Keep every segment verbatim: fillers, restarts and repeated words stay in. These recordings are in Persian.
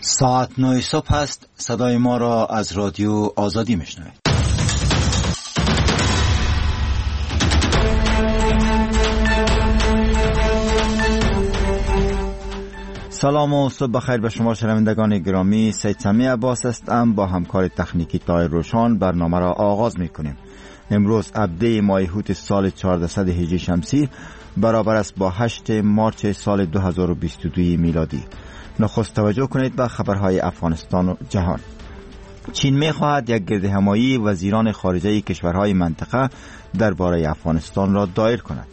ساعت نه صبح است. صدای ما را از رادیو آزادی میشنوید. سلام و صبح بخیر به شما شنوندگان گرامی. سید سمی عباس هستم. با همکار تکنیکی طاهر روشان برنامه را آغاز میکنیم. امروز هفده ماه هوت سال چهاردهصد هجری شمسی برابر است با هشت مارس سال دو هزار و بیست و دو میلادی. نخست توجه کنید به خبرهای افغانستان و جهان. چین می‌خواهد یک گردهمایی وزیران خارجه کشورهای منطقه درباره افغانستان را دایر کند.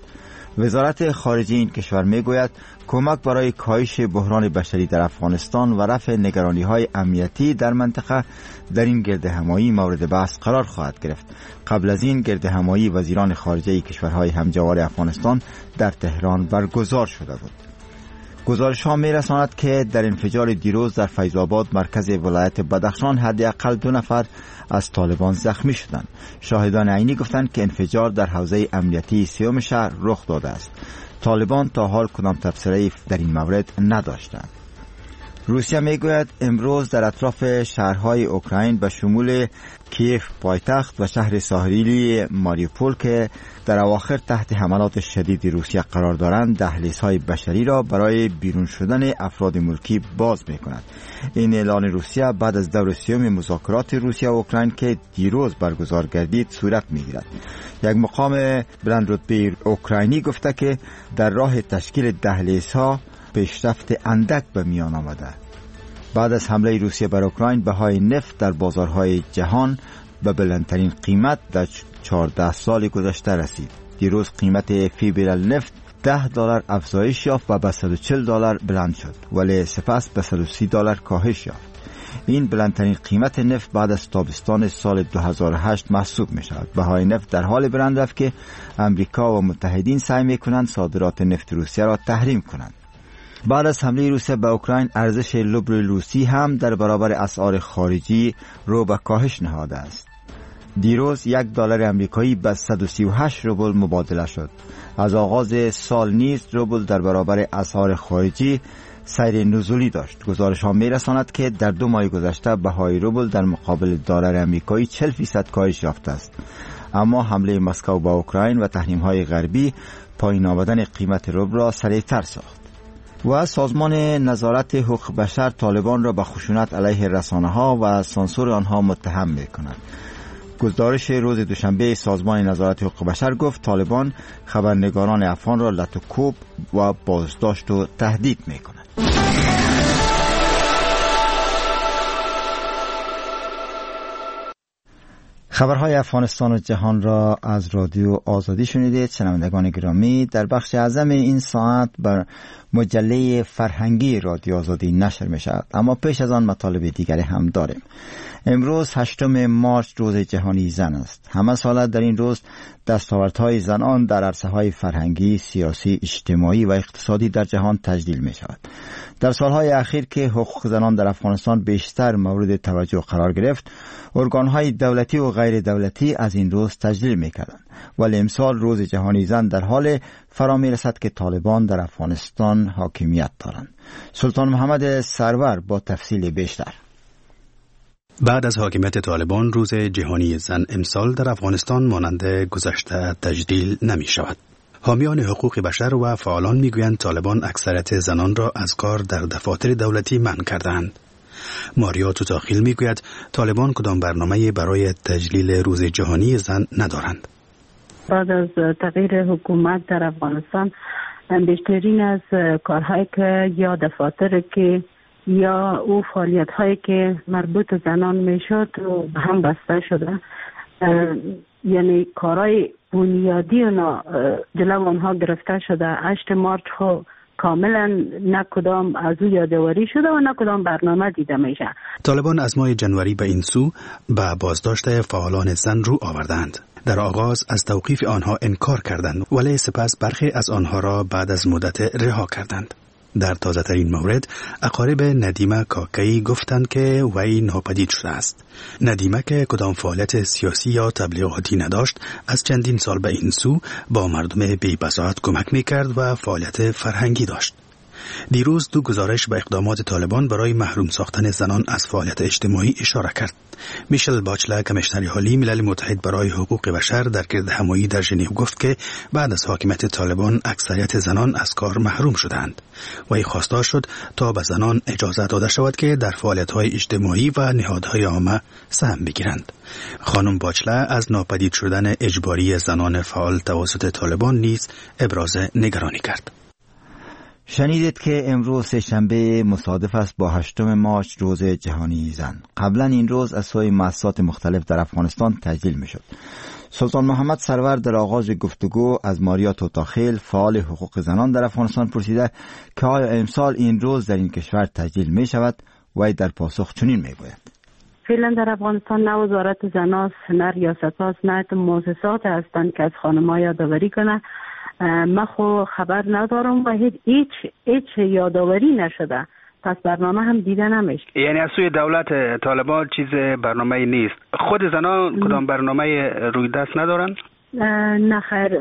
وزارت خارجه این کشور میگوید کمک برای کاهش بحران بشری در افغانستان و رفع نگرانی‌های امنیتی در منطقه در این گردهمایی مورد بحث قرار خواهد گرفت. قبل از این گردهمایی وزیران خارجه کشورهای همجوار افغانستان در تهران برگزار شده بود. گزارش ها می رساند که در انفجار دیروز در فیض آباد مرکز ولایت بدخشان حداقل دو نفر از طالبان زخمی شدند. شاهدان عینی گفتند که انفجار در حوزه امنیتی سیوم شهر رخ داده است. طالبان تا حال کدام تبصره در این مورد نداشتند. روسیه میگوید امروز در اطراف شهرهای اوکراین به شمول کیف پایتخت و شهر ساحلی ماریوپول که در اواخر تحت حملات شدید روسیه قرار دارند دهلیزهای بشری را برای بیرون شدن افراد ملکی باز می‌کند. این اعلان روسیه بعد از دور سیوم مذاکرات روسیه و اوکراین که دیروز برگزار گردید صورت می‌گیرد. یک مقام بلند رتبه اوکراینی گفته که در راه تشکیل دهلیزها پیشرفت اندک به میان آمده. بعد از حمله روسیه بر اوکراین بهای نفت در بازارهای جهان به بلندترین قیمت در چهارده سال گذشته رسید. دیروز قیمت فی برل نفت ده دلار افزایش یافت و به صد و چهل دلار بلند شد، ولی سپس به صد و سی دلار کاهش یافت. این بلندترین قیمت نفت بعد از تابستان سال دو هزار و هشت محسوب می شود. بهای نفت در حال بلند رفت که امریکا و متحدین سعی می کنند صادرات نفت روسیه را تحریم کنند. بعد از حمله روسیه به اوکراین ارزش روبل روسی هم در برابر اسعار خارجی رو به کاهش نهاده است. دیروز یک دلار امریکایی به صد و سی و هشت روبل مبادله شد. از آغاز سال نیز روبل در برابر اسعار خارجی سیر نزولی داشت. گزارش ها می رساند که در دو ماه گذشته بهای روبل در مقابل دلار امریکایی چهل درصد کاهش یافته است. اما حمله مسکو به اوکراین و تحریم های غربی پایین آمدن قیمت روبل را سریعتر ساخت. و سازمان نظارت حقوق بشر طالبان را به خشونت علیه رسانه ها و سانسور آنها متهم می کند. گزارش روز دوشنبه سازمان نظارت حقوق بشر گفت طالبان خبرنگاران افغان را لط و کوب و بازداشت و تهدید می کند. خبرهای افغانستان و جهان را از رادیو آزادی شنیدید. شنوندگان گرامی، در بخش اعظم این ساعت بر مجله فرهنگی رادیو آزادی نشر می شود، اما پیش از آن مطالب دیگری هم داریم. امروز هشتم مارس روز جهانی زن است. همه ساله در این روز دستاوردهای زنان در عرصه‌های فرهنگی، سیاسی، اجتماعی و اقتصادی در جهان تجلیل می شود. در سالهای اخیر که حقوق زنان در افغانستان بیشتر مورد توجه قرار گرفت، ارگانهای دولتی و غیر دولتی از این روز تجلیل می کردند. ولی امسال روز جهانی زن در حال فرا می رسد که طالبان در افغانستان حاکمیت دارند. سلطان محمد سرور با تفصیل بیشتر. بعد از حاکمیت طالبان روز جهانی زن امسال در افغانستان مانند گذشته تجلیل نمی شود. حامیان حقوق بشر و فعالان می گویند طالبان اکثریت زنان را از کار در دفاتر دولتی منع کردند. ماریا توتاخیل می گوید طالبان کدام برنامه برای تجلیل روز جهانی زن ندارند. بعد از تغییر حکومت در افغانستان بیشترین از کارهایی که یا دفاتر که یا او فعالیت هایی که مربوط زنان می شد هم بسته شده، یعنی کارهای بنیادی اونا جلو آنها گرفته شده. هشت مارس ها کاملا نه کدام از او یادآوری شده و نه کدام برنامه دیده میشه. طالبان از ماه جنوری به این سو به بازداشت فعالان زن رو آوردند. در آغاز از توقیف آنها انکار کردند، ولی سپس برخی از آنها را بعد از مدت رها کردند. در تازه ترین مورد اقارب ندیمه کاکی گفتند که وی ناپدید شده است. ندیمه که کدام فعالیت سیاسی یا تبلیغاتی نداشت، از چندین سال به این سو با مردم بی بصارت کمک میکرد و فعالیت فرهنگی داشت. دیروز دو گزارش به اقدامات طالبان برای محروم ساختن زنان از فعالیت اجتماعی اشاره کرد. میشل باچله، کمیشنر عالی ملل متحد برای حقوق بشر، در گردهمایی در ژنو گفت که بعد از حاکمیت طالبان اکثریت زنان از کار محروم شدند و ای خواستار شد تا به زنان اجازه داده شود که در فعالیت‌های اجتماعی و نهادهای عامه سهم بگیرند. خانم باچله از ناپدید شدن اجباری زنان فعال توسط طالبان نیز ابراز نگرانی کرد. شنیدید که امروز سه‌شنبه مصادف است با هشتم مارچ، روز جهانی زن. قبلا این روز از سوی مؤسسات مختلف در افغانستان تسجیل میشد. سلطان محمد سرور در آغاز گفتگو از ماریا توتاخیل، فعال حقوق زنان در افغانستان، پرسیده که آیا امسال این روز در این کشور تسجیل می شود؟ و در پاسخ چنین می گوید: فعلا در افغانستان نه وزارت زناست، نه ریاست هاست، نه مؤسسات هستند که از خانم‌ها یادآوری کنه. من خو خبر ندارم و هیچ هیچ هیچ یادآوری نشده، پس برنامه هم دیده نمیشه. یعنی از سوی دولت طالبان چیز برنامه نیست. خود زنان کدام برنامه روی دست ندارن؟ نه خیر،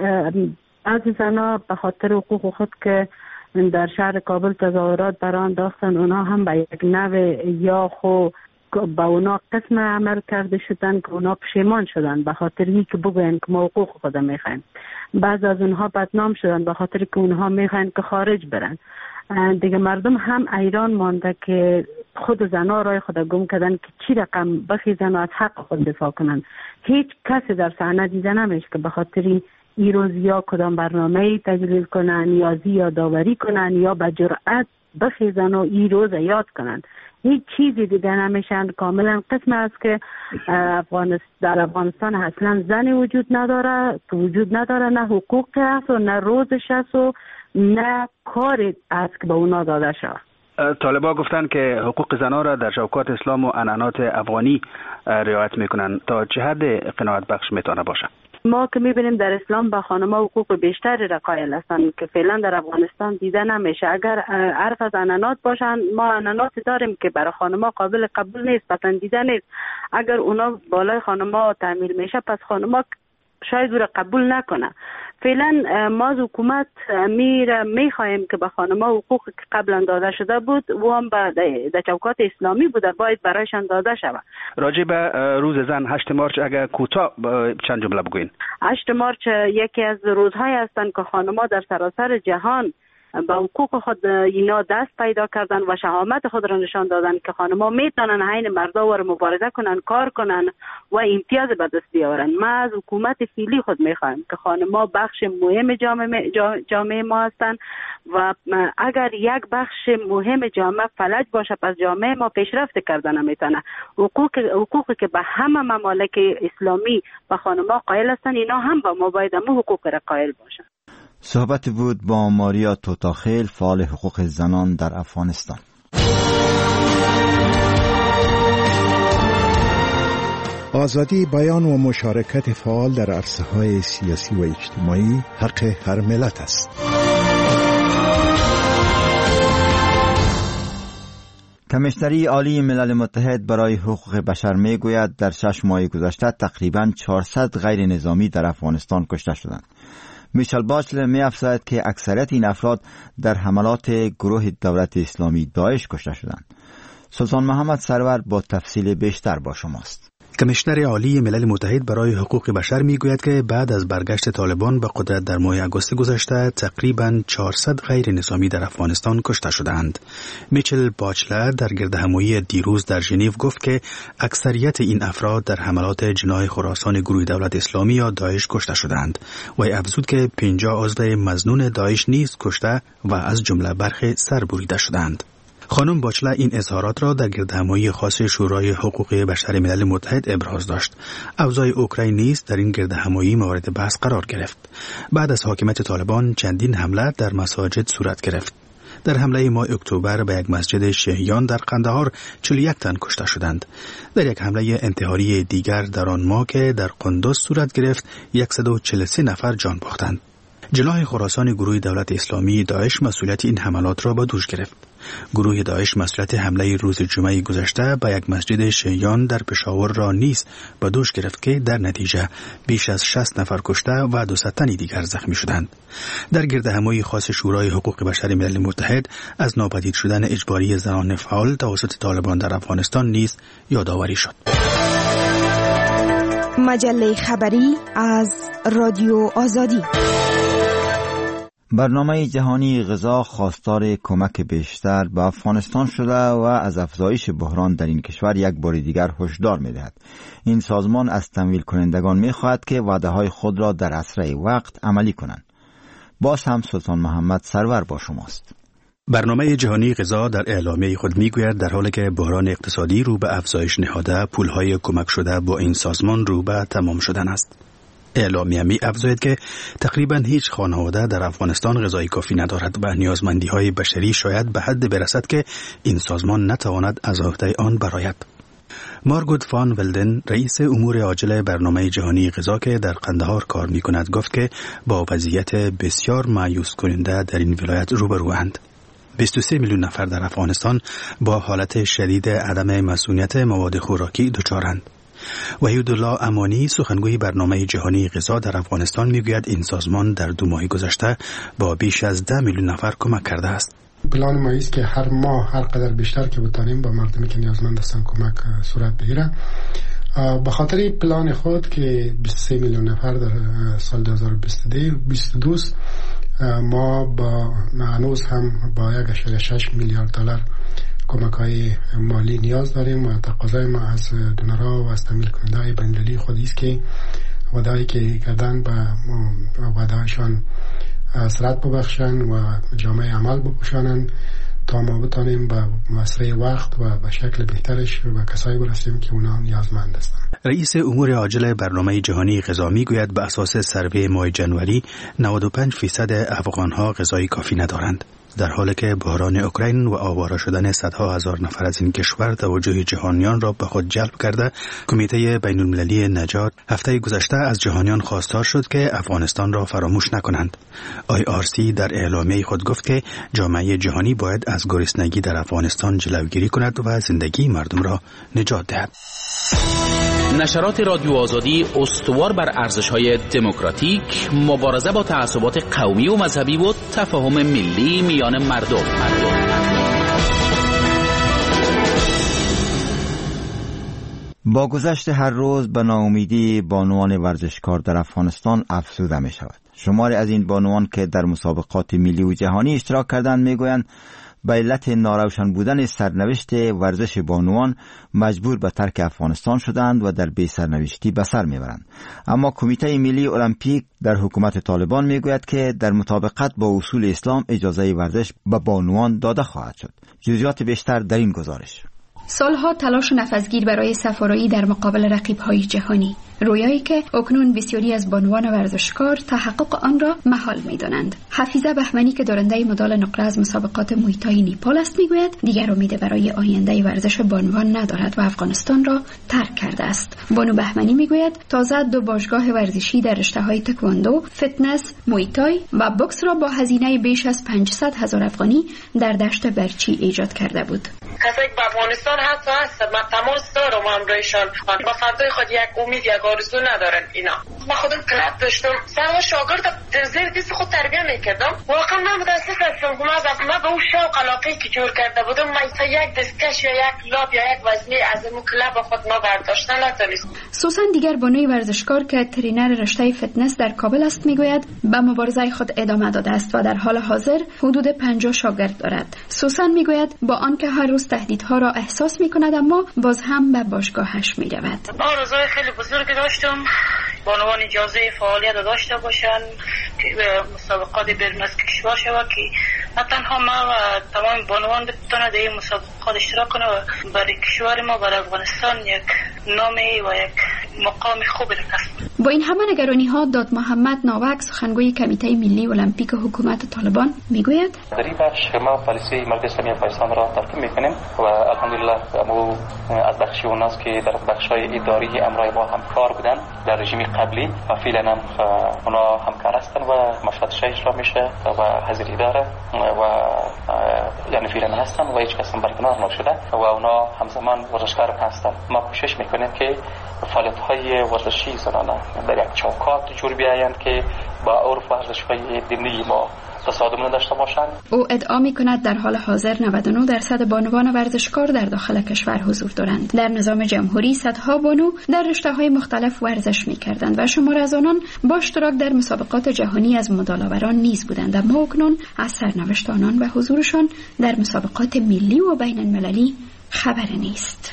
از زنان به خاطر حقوق خود که در شهر کابل تظاهرات برآورده انداختن، اونا هم به یک نوع یا خو با اونا قسم عمل کرده شدن که اونا پشیمان شدن به خاطر اینکه بگوین که ما حقوق خود میخوایم. بعض از اونها بدنام شدن به خاطر که اونها میخواین که خارج برن. دیگه مردم هم ایران مانده که خود زنها رای خود گم کردن که چی رقم بخیزن و از حق خود دفاع کنن. هیچ کسی در صحنه دیده نمیشه که به خاطر این روز یا کدام برنامه تجلیل کنن یا یادآوری کنن یا به جرأت بخیزن و این روز یاد کنن. هیچ چیزی دیده نمیشن. کاملا قسم است که افغانستان در افغانستان اصلا زنی وجود نداره، که وجود نداره، نه حقوقی هست و نه روزش هست و نه کاری است که به اونا داده شود. طالبان گفتن که حقوق زنان را در شوکات اسلام و عنعنات افغانی رعایت میکنن. تا چه حد قناعت بخش میتونه باشه؟ ما که میبینیم در اسلام به خانم‌ها حقوق بیشتری را قائل هستند که فعلا در افغانستان دیده نمیشه. اگر حرف از عنعنات باشن، ما عنعنات داریم که برای خانم‌ها قابل قبول نیست، پسندیده نیست. اگر اونا بالای خانم‌ها تعمیل میشه، پس خانم‌ها شاید او را قبول نکنه. فعلا ما از حکومت میره میخواهیم که به خانم‌ها حقوق که قبلا داده شده بود و هم در چوکات اسلامی بوده باید برایشان داده شود. راجع به روز زن هشت مارچ اگر کوتاه چند جمله بگوین. هشت مارچ یکی از روزهای هستند که خانم‌ها در سراسر جهان به حقوق خود اینا دست پیدا کردن و شهامت خود را نشان دادن که خانم‌ها میتونن عین مردا و مبارزه کنن، کار کنن و امتیاز به دست بیاورن. ما از حکومت فعلی خود میخوایم که خانم‌ها بخش مهم جامعه جامعه ما هستن و اگر یک بخش مهم جامعه فلج باشه، پس جامعه ما پیشرفت کردن نمیتونه. حقوق حقوقی که به همه ممالک اسلامی به خانم‌ها قائل هستن، اینا هم به ما باید هم حقوق را قائل باشن. صحبت بود با ماریا توتاخیل، فعال حقوق زنان در افغانستان. آزادی بیان و مشارکت فعال در عرصه‌های سیاسی و اجتماعی حق هر ملت است. کمیشنری عالی ملل متحد برای حقوق بشر می گوید در شش ماه گذشته تقریباً چهارصد غیر نظامی در افغانستان کشته شدند. میشل باچله می افزاید که اکثریت این افراد در حملات گروه دولت اسلامی داعش کشته شدند. سلطان محمد سرور با تفصیل بیشتر با شماست. کمیشنر عالی ملل متحد برای حقوق بشر میگوید که بعد از برگشت طالبان به قدرت در ماه اگوست گذشته تقریباً چهارصد غیر نظامی در افغانستان کشته شدند. میچل باچلر در گردهمایی دیروز در ژنو گفت که اکثریت این افراد در حملات جناح خراسان گروه دولت اسلامی یا داعش کشته شدند و افزود که پنجاه عضو مظنون داعش نیز کشته و از جمله برخی سر بریده شدند. خانم باچله این اظهارات را در گردهمایی خاص شورای حقوق بشر ملل متحد ابراز داشت. اوضاع اوکراین نیز در این گردهمایی مورد بحث قرار گرفت. بعد از حاکمیت طالبان چندین حمله در مساجد صورت گرفت. در حمله ماه اکتبر به یک مسجد شیعیان در قندهار چهل و یک تن کشته شدند. در یک حمله انتحاری دیگر در آن ماه که در قندوز صورت گرفت صد و چهل و سه نفر جان باختند. جناح خراسان گروه دولت اسلامی داعش مسئولیت این حملات را به دوش گرفت. گروه داعش مسئولیت حمله روز جمعه گذشته به یک مسجد شیعیان در پشاور را نیز به دوش گرفت که در نتیجه بیش از شصت نفر کشته و دویست تن دیگر زخمی شدند. در گردهمایی خاص شورای حقوق بشر ملل متحد از ناپدید شدن اجباری زنان فعال توسط طالبان در افغانستان نیز یادآوری شد. مجله خبری از رادیو آزادی. برنامه جهانی غذا خواستار کمک بیشتر به افغانستان شده و از افزایش بحران در این کشور یک بار دیگر هشدار می‌دهد. این سازمان از تمویل کنندگان می‌خواهد که وعده‌های خود را در اسرع وقت عملی کنند. باز هم سلطان محمد سرور با شماست. برنامه جهانی غذا در اعلامیه خود میگوید در حالی که بحران اقتصادی رو به افزایش نهاده، پولهای کمک شده با این سازمان رو به تمام شدن است. اعلامیه می افزاید که تقریبا هیچ خانواده در افغانستان غذای کافی ندارد و نیازمندی های بشری شاید به حد برسد که این سازمان نتواند از عهده آن برآید. مارگوت فان ولدن، رئیس امور عاجل برنامه جهانی غذا که در قندهار کار می کند، گفت که با وضعیت بسیار مایوس کننده در این ولایت روبروند. بیست و سه میلیون نفر در افغانستان با حالت شدید عدم مسئولیت مواد خوراکی دچارند. وحیدالله امانی، سخنگوی برنامه جهانی غذا در افغانستان، میگوید این سازمان در دو ماه گذشته با بیش از ده میلیون نفر کمک کرده است. پلان ما است که هر ماه هر قدر بیشتر که بتانیم با مردمی که نیازمند هستند کمک صورت بگیره. به خاطر پلان خود که بیست و سه میلیون نفر در سال دو هزار و بیست و دو ما با هنوز هم با یک اشاره شش میلیارد دلار کمک‌های مالی نیاز داریم و تقاضای ما از دونرها و از تمویل کننده‌های بین‌المللی خودی است که وعده‌ای که کردن به وعده‌هاشان سرعت ببخشند و جامعه عمل بپوشانند تا ما بتانیم به مسیر وقت و به شکل بهترش به کسایی برسیم که اونا نیازمند هستند. رئیس امور عاجل برنامه جهانی غذا میگوید به اساس سروی ماه جنوری نود و پنج فیصد افغان‌ها غذای کافی ندارند. در حالی که بحران اوکراین و آواره شدن صدها هزار نفر از این کشور توجه جهانیان را به خود جلب کرده، کمیته بین المللی نجات هفته گذشته از جهانیان خواستار شد که افغانستان را فراموش نکنند. آی آر سی در اعلامیه خود گفت که جامعه جهانی باید از گرسنگی در افغانستان جلوگیری کند و زندگی مردم را نجات دهد. نشرات رادیو آزادی استوار بر ارزش‌های دموکراتیک، مبارزه با تعصبات قومی و مذهبی و تفاهم ملی میان مردم. با گذشت هر روز به ناامیدی بانوان ورزشکار در افغانستان افزوده می شود. شماری از این بانوان که در مسابقات ملی و جهانی اشتراک کردند میگویند به علت ناروشن بودن سرنوشت ورزش بانوان مجبور به ترک افغانستان شدند و در بی سرنوشتی به سر میبرند. اما کمیته ملی المپیک در حکومت طالبان میگوید که در مطابقت با اصول اسلام اجازه ورزش به بانوان داده خواهد شد. جزئیات بیشتر در این گزارش. سالها تلاش نفسگیر برای سفارایی در مقابل رقیب‌های جهانی، رویایی که اکنون بسیاری از بانوان ورزشکار تحقق آن را محال می‌دانند. حفیظه بهمنی که دارنده مدال نقره از مسابقات مویتای نیپال است میگوید دیگر امید برای آینده ورزش بانوان ندارد و افغانستان را ترک کرده است. بانو بهمنی میگوید تازه دو باشگاه ورزشی در رشته‌های تکواندو، فتنس، مویتای و بوکس را با هزینه بیش از پانصد هزار افغانی در دشت برچی ایجاد کرده بود. کسایی که به افغانستان حتی هست من تماس دارم همراهشان با فردای خود یک امید یک آرزو ندارن. اینا من خودم کلاب داشتم سرها شاگرد زیر دست خود تربیه میکردم. واقعا من متاسف هستم که من به اون شوق علاقه‌ای که جور کرده بودم من یک دستکش یا یک لاب یا یک وزنه از اون کلاب خود ما برداشتن نتونستم. سوسن دیگر بانوی ورزشکار که ترینر رشته فتنس در کابل است میگوید به مبارزه خود ادامه داده است و در حال حاضر حدود پنجاه شاگرد دارد. سوسن میگوید با آنکه هر روز تهدیدها را احساس میکند اما باز هم به باشگاهش میرود. آرزوی خیلی بزرگی داشتم بانوان اجازه فعالیت داشته باشند که مسابقات بیرون از کشور شود که نه تنها ما و تمام بانوان بتونه در این مسابقات اشتراک کنه و برای کشور ما برای افغانستان یک نامی و یک مقام خوبی رسد. با این همه نگرانی ها داد محمد ناوک سخنگوی کمیته ملی المپیک حکومت طالبان میگوید در این بخش ما پالیسی ملی اسلامی افغانستان را ترکیب میکنیم و الحمدلله ما از بخش اوناست که در بخش‌های اداری امرای ما همکار بودن در رژیم قبلی و فعلا هم اونا همکار هستن و مشهد شش را میشه و حاضری داره و یعنی فعلا هستن و هیچ کس هم برکنار نشده و اونا همزمان ورزشکار هستن. ما کوشش میکنیم که فعالیت‌های ورزشی زنانه در یک چوکات جور بیایند که با عرف ورزش‌های دینی ما تصادم نداشته باشند. او ادعا می‌کند در حال حاضر نود و نه درصد بانوان ورزشکار در داخل کشور حضور دارند. در نظام جمهوری صدها بانو در رشته‌های مختلف ورزش می‌کردند و شمار از آنان با اشتراک در مسابقات جهانی از مدال‌آوران نیز بودند، اما اکنون از سرنوشت آنان و حضورشان در مسابقات ملی و بین المللی خبری نیست.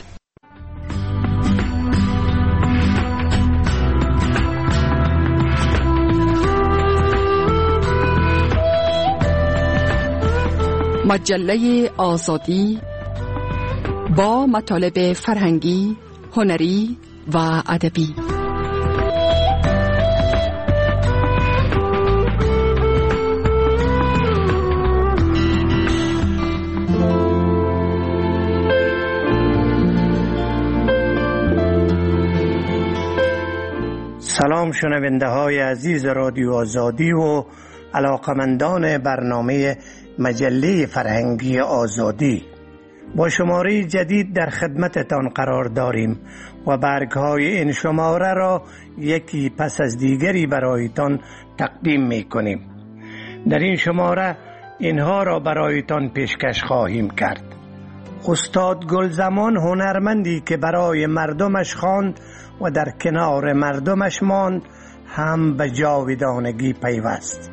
مجله آزادی با مطالب فرهنگی، هنری و ادبی. سلام شنونده های عزیز رادیو آزادی و علاقمندان برنامه مجله فرهنگی آزادی. با شماره جدید در خدمتتان قرار داریم و برگهای این شماره را یکی پس از دیگری برایتان تقدیم می کنیم. در این شماره اینها را برایتان پیشکش خواهیم کرد. استاد گلزمان هنرمندی که برای مردمش خواند و در کنار مردمش ماند هم به جاودانگی پیوست.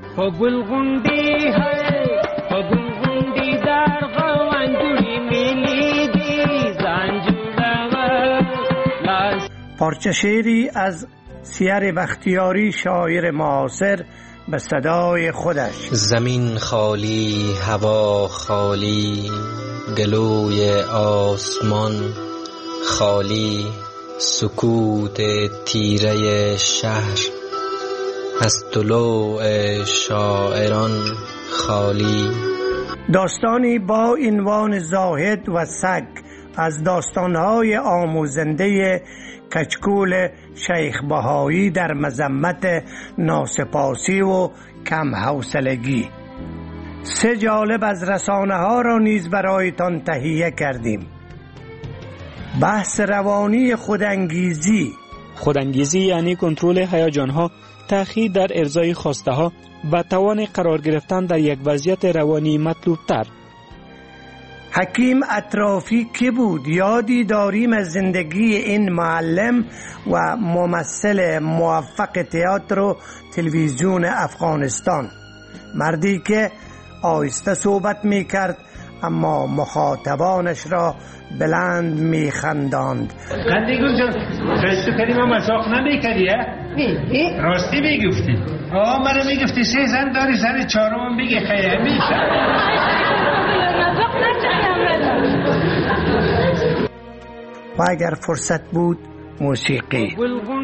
پارچه شعری از سیر بختیاری شاعر معاصر به صدای خودش. زمین خالی، هوا خالی، گلوی آسمان خالی، سکوت تیره شهر از طلوع شاعران خالی. داستانی با عنوان زاهد و سگ از داستانهای آموزنده کچکول شیخ بهایی در مذمت ناسپاسی و کم حوصلگی. سه جالب از رسانه ها را نیز برایتان تهیه کردیم. بحث روانی خودانگیزی. خودانگیزی یعنی کنترل هیجان‌ها، تأخیر در ارضای خواسته ها و توان قرار گرفتن در یک وضعیت روانی مطلوب تر. حکیم اطرافی که بود؟ یادی داریم از زندگی این معلم و ممثل موفق تئاتر و تلویزیون افغانستان. مردی که آهسته صحبت می کرد اما مخاطبانش را بلند می خنداند. قندیگون جان خیلی کلمه مزاق نمی کردی؟ نه راستی می گفتی؟ آه منو می گفتی سه زن داری زن چهارم بگی خیلی میشه. و اگر فرصت بود موسیقی.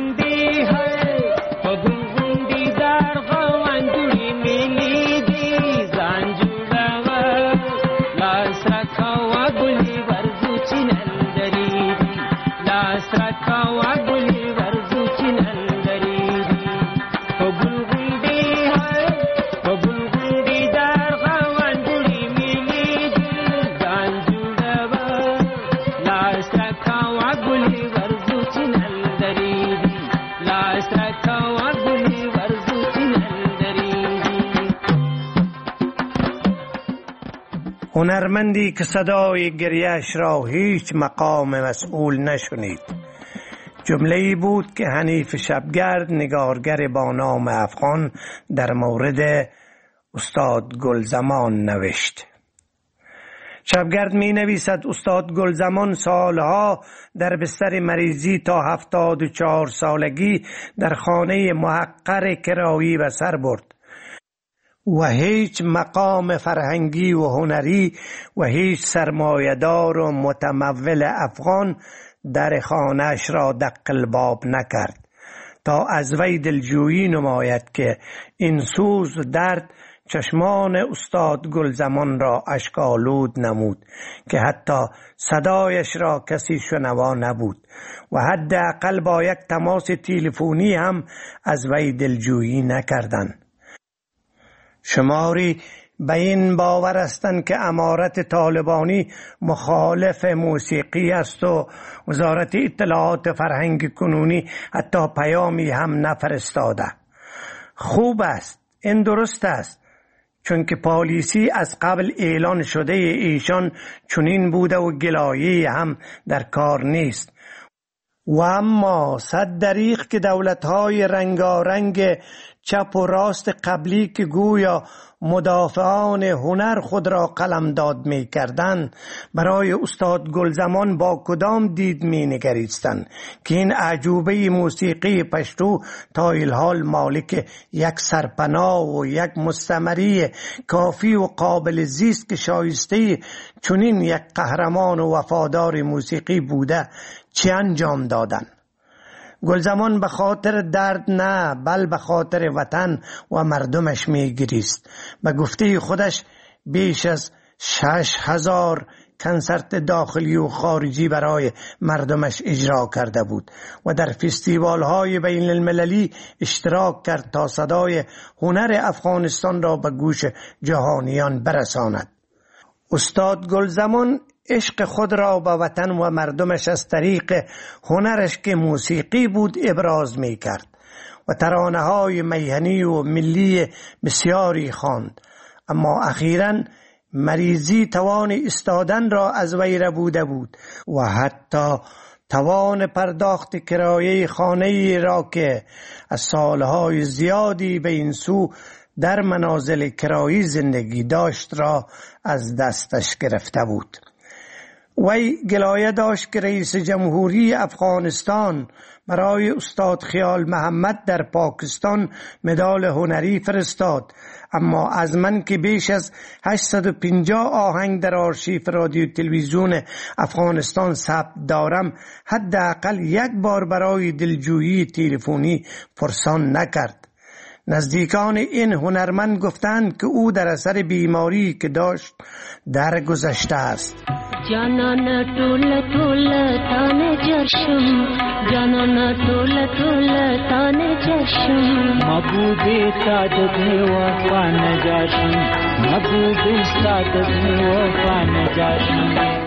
هنرمندی که صدای گریه‌اش را هیچ مقام مسئول نشنید. جمله‌ای بود که حنیف شبگرد نگارگر با نام افغان در مورد استاد گلزمان نوشت. شبگرد می نویسد استاد گلزمان سالها در بستر مریضی تا هفتاد و چهار سالگی در خانه محقر کرایی به سر برد و هیچ مقام فرهنگی و هنری و هیچ سرمایه‌دار و متمول افغان در خانه‌اش را دق الباب نکرد. تا از وی دلجویی نماید که این سوز و درد چشمان استاد گلزمان را اشک‌آلود نمود که حتی صدایش را کسی شنوا نبود و حداقل با یک تماس تلفنی هم از وی دلجویی نکردند. شماری به این باور هستند که امارت طالبانی مخالف موسیقی است و وزارت اطلاعات فرهنگ کنونی حتی پیامی هم نفرستاده. خوب است، این درست است، چون که پالیسی از قبل اعلان شده ایشان چنین بوده و گلایه هم در کار نیست. و اما صد دریغ که دولت‌های رنگارنگ چپ و راست قبلی که گویا مدافعان هنر خود را قلمداد می کردند برای استاد گلزمان با کدام دید می نگریستند که این عجوبه موسیقی پشتو تا الحال مالک یک سرپناه و یک مستمری کافی و قابل زیست که شایسته چنین یک قهرمان و وفادار موسیقی بوده چه انجام دادند؟ گلزمان به خاطر درد نه بل به خاطر وطن و مردمش می گریست. به گفته خودش بیش از شش هزار کنسرت داخلی و خارجی برای مردمش اجرا کرده بود و در فستیوال های بین المللی اشتراک کرد تا صدای هنر افغانستان را به گوش جهانیان برساند. استاد گلزمان عشق خود را به وطن و مردمش از طریق هنرش که موسیقی بود ابراز می کرد و ترانه های میهنی و ملی بسیاری خواند، اما اخیراً مریضی توان ایستادن را از وی ربوده بود و حتی توان پرداخت کرایه خانه‌ای را که از سالهای زیادی به این سو در منازل کرایی زندگی داشت را از دستش گرفته بود. وی گلایه داشت که رئیس جمهوری افغانستان برای استاد خیال محمد در پاکستان مدال هنری فرستاد، اما از من که بیش از هشتصد و پنجاه آهنگ در آرشیف رادیو تلویزیون افغانستان ثبت دارم حداقل یک بار برای دلجویی تلفنی پرسان نکرد. نزدیکان این هنرمند گفتند که او در اثر بیماری که داشت درگذشته است. جانان طول طول تانه جشم، جانان طول طول تانه جشم، محبوب سعادت وفا نجاشم، محبوب سعادت وفا نجاشم.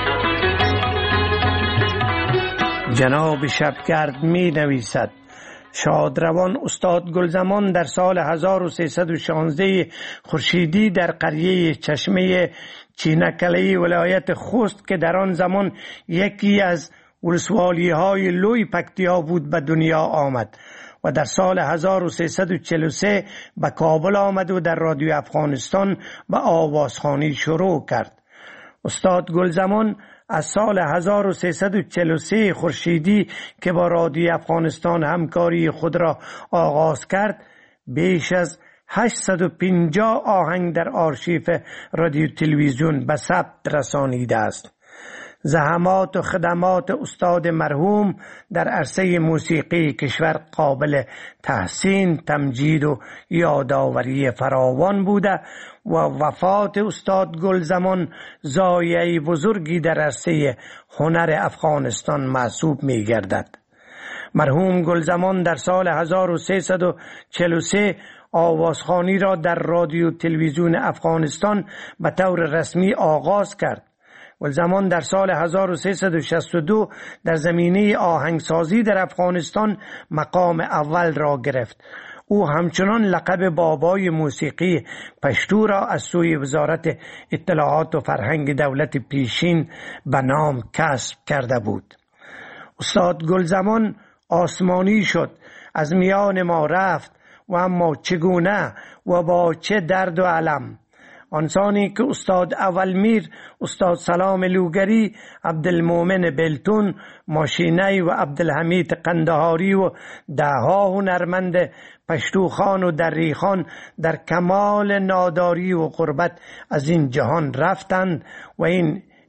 جناب شبگرد می نویسد شادروان استاد گلزمان در سال هزار و سیصد و شانزده خورشیدی در قریه چشمه چینکلهی ولایت خوست که در آن زمان یکی از ولسوالی های لوی پکتیا بود به دنیا آمد و در سال هزار و سیصد و چهل و سه به کابل آمد و در رادیو افغانستان به آوازخوانی شروع کرد. استاد گلزمان از سال هزار و سیصد و چهل و سه خورشیدی که با رادیو افغانستان همکاری خود را آغاز کرد بیش از هشتصد و پنجاه آهنگ در آرشیف رادیو تلویزیون به ثبت رسانیده است. زحمات و خدمات استاد مرحوم در عرصه موسیقی کشور قابل تحسین، تمجید و یادآوری فراوان بوده و وفات استاد گلزمان ضایعه بزرگی در عرصه هنر افغانستان محسوب می گردد. مرحوم گلزمان در سال هزار و سیصد و چهل و سه آوازخوانی را در رادیو تلویزیون افغانستان به طور رسمی آغاز کرد. گلزمان در سال هزار و سیصد و شصت و دو در زمینه آهنگسازی در افغانستان مقام اول را گرفت. او همچنان لقب بابای موسیقی پشتو را از سوی وزارت اطلاعات و فرهنگ دولت پیشین به نام کسب کرده بود. استاد گلزمان آسمانی شد، از میان ما رفت و اما چگونه و با چه درد و علم. آنسانی که استاد اولمیر، استاد سلام لوگری، عبدالمومن بلتون ماشینی و عبدالحمید قندهاری و دهها هنرمند پشتوخان و دریخان در کمال ناداری و غربت از این جهان رفتند و این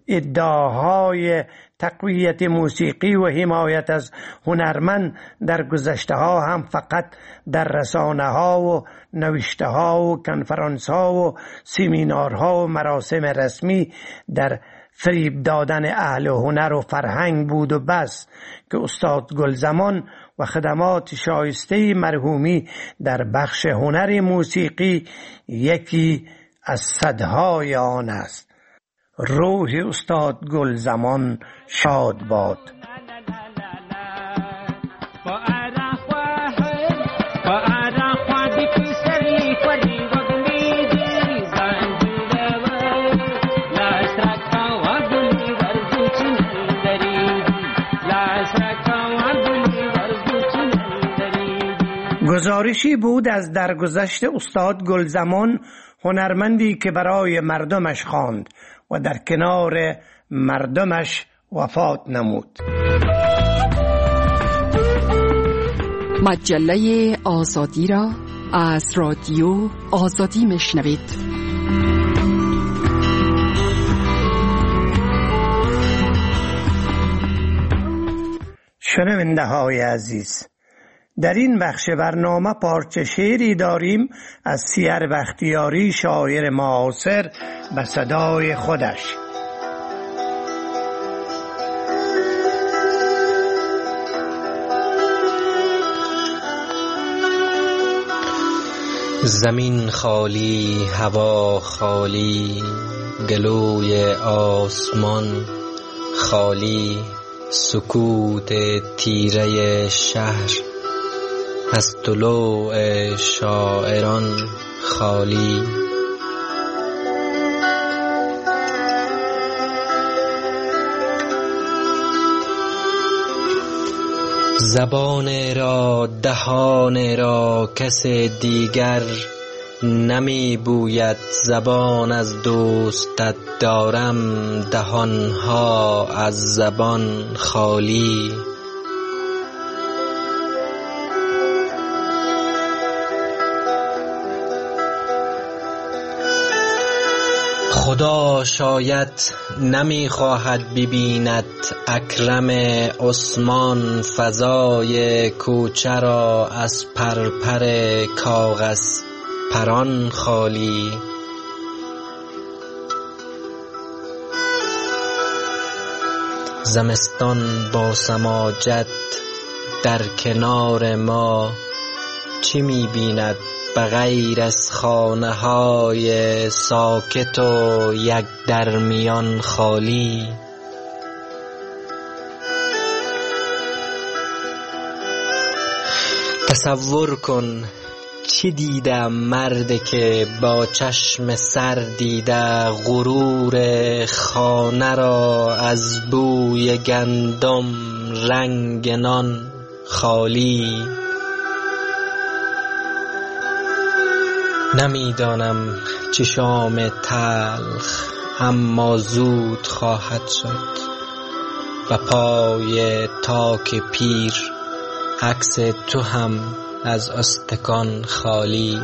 ادعاهای تقویت موسیقی و حمایت از هنرمند در گذشته ها هم فقط در رسانه ها و نوشته ها و کنفرانس ها و سمینارها و مراسم رسمی در فریب دادن اهل هنر و فرهنگ بود و بس، که استاد گلزمان و خدمات شایسته مرحومی در بخش هنر موسیقی یکی از صدهای آن است. روح استاد گلزمان شاد باد. گزارشی بود از درگذشت استاد گلزمان، هنرمندی که برای مردمش خواند و در کنار مردمش وفات نمود. مجله آزادی را از رادیو آزادی میشنوید. شنونده های عزیز، در این بخش برنامه پارچه شعری داریم از سیر بختیاری، شاعر معاصر، به صدای خودش. زمین خالی، هوا خالی، گلوی آسمان خالی، سکوت تیره شهر از طلوع شاعران خالی. زبان را، دهان را کس دیگر نمی بوید، زبان از دوستت دارم، دهانها از زبان خالی. خدا شاید نمی خواهد ببیند اکرم عثمان فضای کوچه را از پرپر کاغذ پران خالی. زمستان با سماجت در کنار ما چی می بیند بغیر از خانه های ساکت و یک درمیان خالی. تصور کن چی دیده مرد که با چشم سر دیده غرور خانه را از بوی گندم رنگ نان خالی. نمیدانم چه شام تلخ اما زود خواهد شد، و پای تاک پیر عکس تو هم از استکان خالی.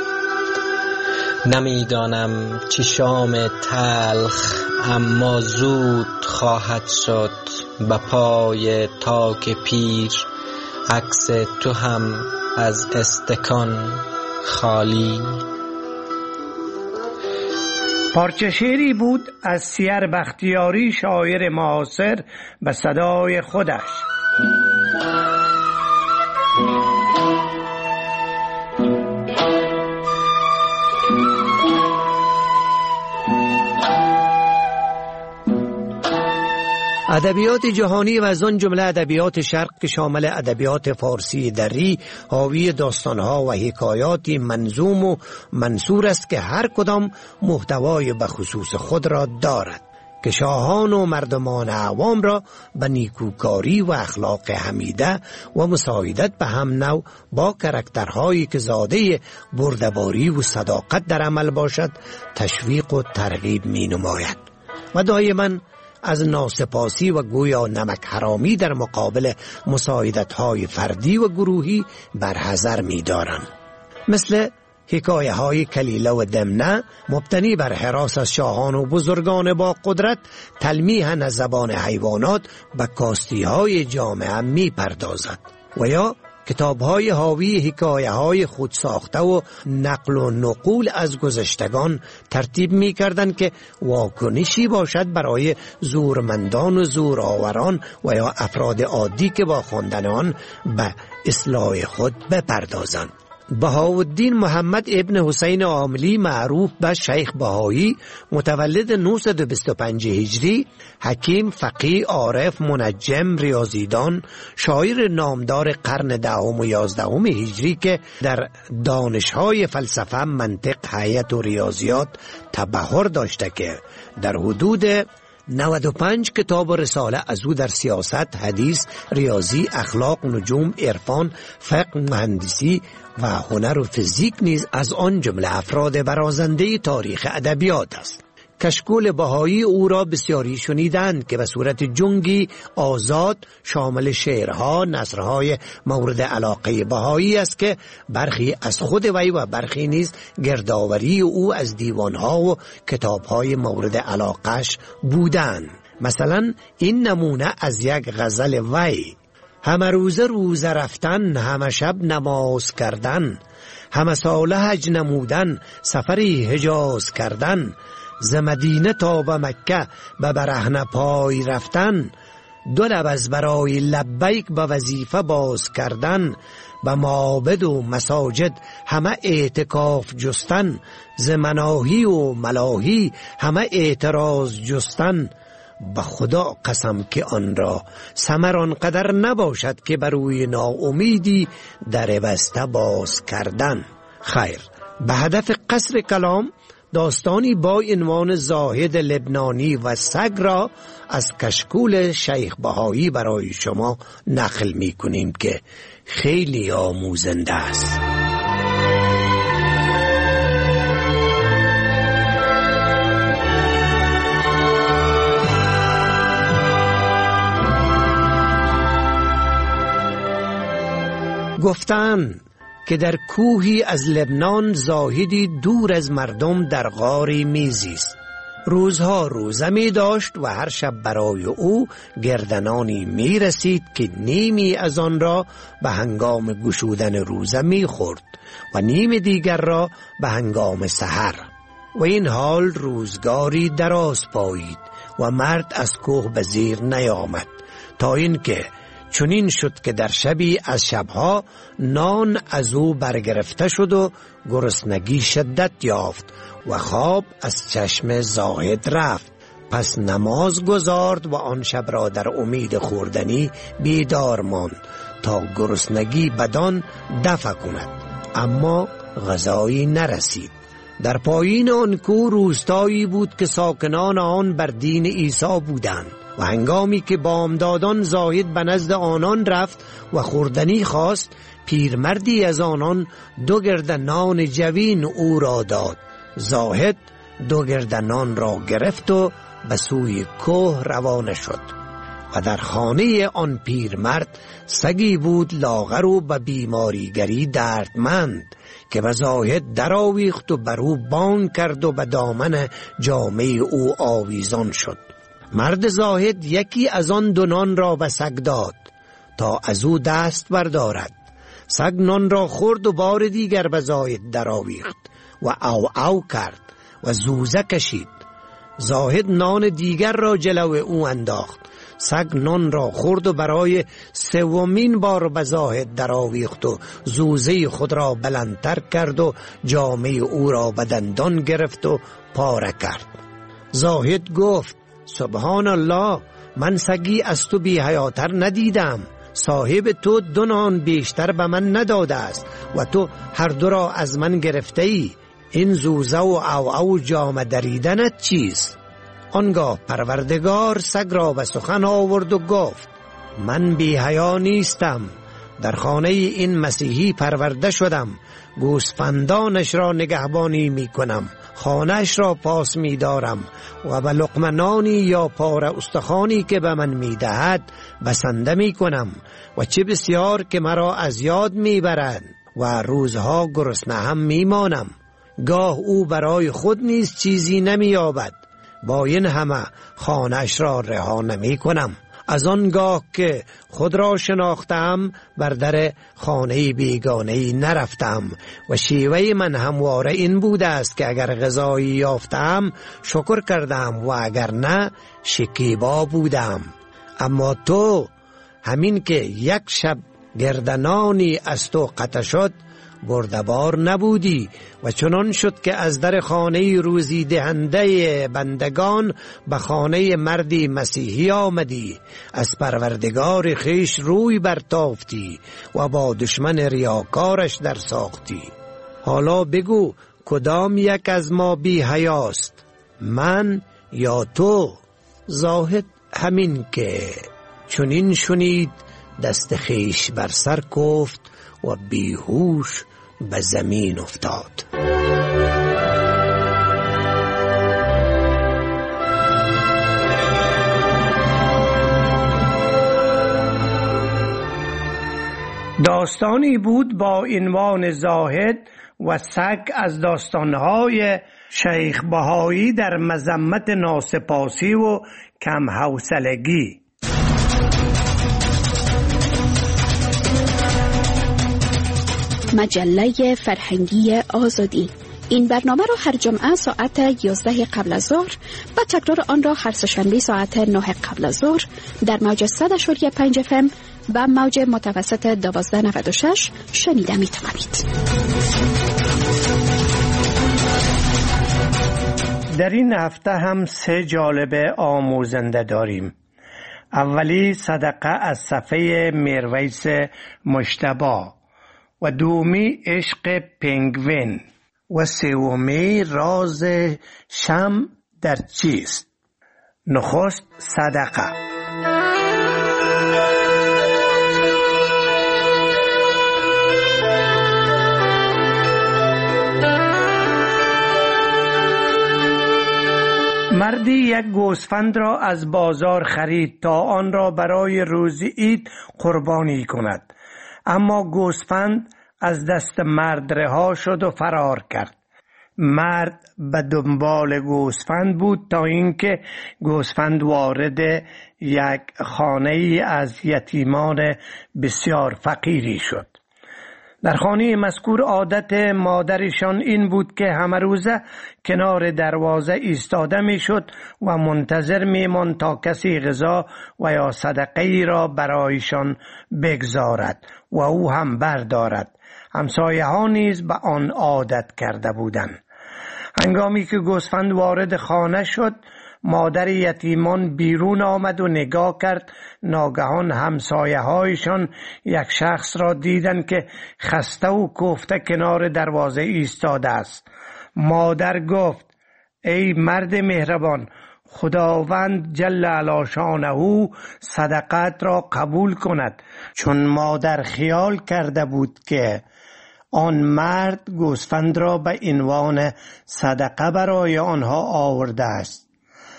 نمیدانم چه شام تلخ اما زود خواهد شد، و پای تاک پیر عکس تو هم از استکان خالی. پارچه شعری بود از سیر بختیاری، شاعر معاصر، به صدای خودش. ادبیات جهانی و از آن جمله ادبیات شرق که شامل ادبیات فارسی دری حاوی داستانها و حکایاتی منظوم و منثور است که هر کدام محتوای به خصوص خود را دارد، که شاهان و مردمان عوام را به نیکوکاری و اخلاق حمیده و مساعدت به هم نوع با کرکترهایی که زاده بردباری و صداقت در عمل باشد تشویق و ترغیب می نماید و دائما از ناسپاسی و گویا نمک حرامی در مقابل مساعدت‌های فردی و گروهی برحذر می‌دارم. مثل حکایه های کلیله و دمنه مبتنی بر هراس از شاهان و بزرگان با قدرت تلمیحاً از زبان حیوانات به کاستی های جامعه می پردازد. و یا کتاب های حاوی حکایه های خود ساخته و نقل و نقول از گذشتگان ترتیب می کردند که واکنشی باشد برای زورمندان و زورآوران و یا افراد عادی که با خواندن آن به اصلاح خود بپردازند. بهاءالدین محمد ابن حسین عاملی معروف به شیخ بهایی، متولد نهصد و بیست و پنج هجری، حکیم، فقیه، عارف، منجم، ریاضیدان، شاعر نامدار قرن دهم و یازدهم هجری که در دانش‌های فلسفه، منطق، حیات و ریاضیات تبحر داشته که در حدود نود و پنج کتاب و رساله از او در سیاست، حدیث، ریاضی، اخلاق، نجوم، عرفان، فقه، مهندسی و هنر و فیزیک نیز از آن جمله افراد برازنده تاریخ ادبیات است. کشکول بهایی او را بسیاری شنیدند که به صورت جنگی آزاد شامل شعرها، نثرهای مورد علاقه بهایی است که برخی از خود وی و برخی نیز گردآوری او از دیوانها و کتابهای مورد علاقش بودند. مثلا این نمونه از یک غزل وی: همه روزه روزه رفتن، همه شب نماز کردن، همه ساله حج نمودن، سفری حجاز کردن، ز مدینه تا به مکه به برهنه پای رفتن، دو لب از برای لبیک به وظیفه باز کردن، به معابد و مساجد همه اعتکاف جستن، ز مناهی و ملاهی همه اعتراض جستن. به خدا قسم که آن را ثمر آنقدر نباشد که بر روی ناامیدی در بسته باز کردن. خیر، به هدف قصر کلام داستانی با عنوان زاهد لبنانی و سگ را از کشکول شیخ بهایی برای شما نقل می کنیم که خیلی آموزنده است. گفتند که در کوهی از لبنان زاهدی دور از مردم در غاری میزیست. روزها روزه می داشت و هر شب برای او گردنانی می رسید که نیمی از آن را به هنگام گشودن روزه می خورد و نیم دیگر را به هنگام سحر. و این حال روزگاری دراز پایید و مرد از کوه به زیر نیامد، تا اینکه چنین شد که در شبی از شبها نان از او برگرفته شد و گرسنگی شدت یافت و خواب از چشم زاهد رفت. پس نماز گزارد و آن شب را در امید خوردنی بیدار ماند تا گرسنگی بدان دفع کند، اما غذایی نرسید. در پایین آن کوه روستایی بود که ساکنان آن بر دین عیسی بودند و هنگامی که بامدادان زاهد به نزد آنان رفت و خوردنی خواست، پیرمردی از آنان دو گرده نان جوین او را داد. زاهد دو گرده نان را گرفت و به سوی کوه روانه شد و در خانه آن پیرمرد سگی بود لاغر و به بیماریگری دردمند که به زاهد درآویخت و بر او بانگ کرد و به دامن جامه او آویزان شد. مرد زاهد یکی از آن دو نان را به سگ داد تا از او دست بردارد. سگ نان را خورد و بار دیگر به زاهد درآویخت و او او کرد و زوزه کشید. زاهد نان دیگر را جلو او انداخت. سگ نان را خورد و برای سومین بار به زاهد درآویخت و زوزه خود را بلندتر کرد و جامه او را به دندان گرفت و پاره کرد. زاهد گفت: سبحان الله، من سگی از تو بی حیاتر ندیدم. صاحب تو دو نان بیشتر به من نداده است و تو هر دو را از من گرفته ای. این زوزه و او او جامه دریدنت چیست؟ آنگاه پروردگار سگ را به سخن آورد و گفت: من بی حیا نیستم. در خانه این مسیحی پرورده شدم. گوسفندانش را نگهبانی می کنم، خانهش را پاس می دارم و به لقمه یا پاره استخوانی که به من می دهد بسنده می کنم و چه بسیار که مرا از یاد می برند و روزها گرسنه هم می مانم. گاه او برای خود نیز چیزی نمی یابد، با این همه خانه‌اش را رها نمی کنم. از آنگاه که خود را شناختم بر در خانه بیگانه‌ای نرفتم و شیوه من همواره این بوده است که اگر غذایی یافتم شکر کردم و اگر نه شکیبا بودم. اما تو همین که یک شب گردنانی از تو قطع شد بردبار نبودی و چنان شد که از در خانه روزی دهنده بندگان به خانه مردی مسیحی آمدی، از پروردگار خیش روی برتافتی و با دشمن ریاکارش در ساختی. حالا بگو کدام یک از ما بی حیاست، من یا تو؟ زاهد همین که چنین شنید دست خیش بر سر کوفت و بیهوش به زمین افتاد. داستانی بود با عنوان زاهد و سگ از داستانهای شیخ بهایی در مذمت ناسپاسی و کم حوصلگی. مجله فرهنگی آزادی. این برنامه را هر جمعه ساعت یازده قبل از ظهر و تکرار آن را هر سه‌شنبه ساعت نه قبل از ظهر در موج صد و پنج اف ام و موج متوسط دوازده نود و شش شنیده می توانید. در این هفته هم سه جالبه آموزنده داریم. اولی صدقه از صفحه میرویس مجتبی و دومی عشق پنگوین و سومی راز شم در چیست. نخست صدقه. مردی یک گوسفند را از بازار خرید تا آن را برای روز عید قربانی کند، اما گوسفند از دست مرد رها شد و فرار کرد. مرد به دنبال گوسفند بود تا اینکه گوسفند وارد یک خانه از یتیمان بسیار فقیری شد. در خانه مذکور عادت مادرشان این بود که همه روزه کنار دروازه ایستاده می شد و منتظر می ماند تا کسی غذا و یا صدقه ای را برایشان بگذارد و او هم بردارد. همسایه ها نیز به آن عادت کرده بودند. هنگامی که گوسفند وارد خانه شد، مادر یتیمان بیرون آمد و نگاه کرد. ناگهان همسایه هایشان یک شخص را دیدند که خسته و کوفته کنار دروازه ایستاده است. مادر گفت: ای مرد مهربان، خداوند جل علی شانه صدقات را قبول کند. چون مادر خیال کرده بود که آن مرد گوسفند را به عنوان صدقه برای آنها آورده است.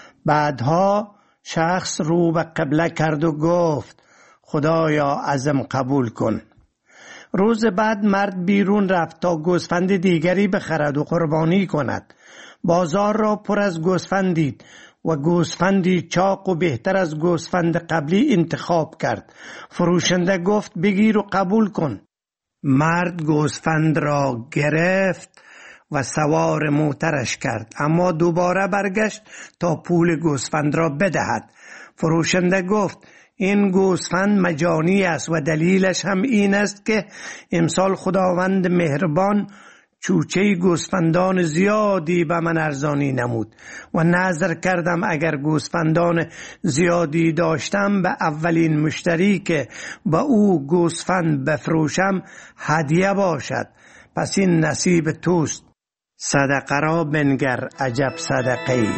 بعدها شخص رو به قبله کرد و گفت: خدایا ازم قبول کن. روز بعد مرد بیرون رفت تا گوسفند دیگری بخرد و قربانی کند. بازار را پر از گوسفند دید و گوسفندی چاق و بهتر از گوسفند قبلی انتخاب کرد. فروشنده گفت: بگیر و قبول کن. مرد گوسفند را گرفت و سوار موترش کرد، اما دوباره برگشت تا پول گوسفند را بدهد. فروشنده گفت: این گوسفند مجانی است و دلیلش هم این است که امسال خداوند مهربان چوچه گوسفندان زیادی به من ارزانی نمود و نظر کردم اگر گوسفندان زیادی داشتم به اولین مشتری که به او گوسفند بفروشم هدیه باشد. پس این نصیب توست. صدقه را بنگر، عجب صدقه ای.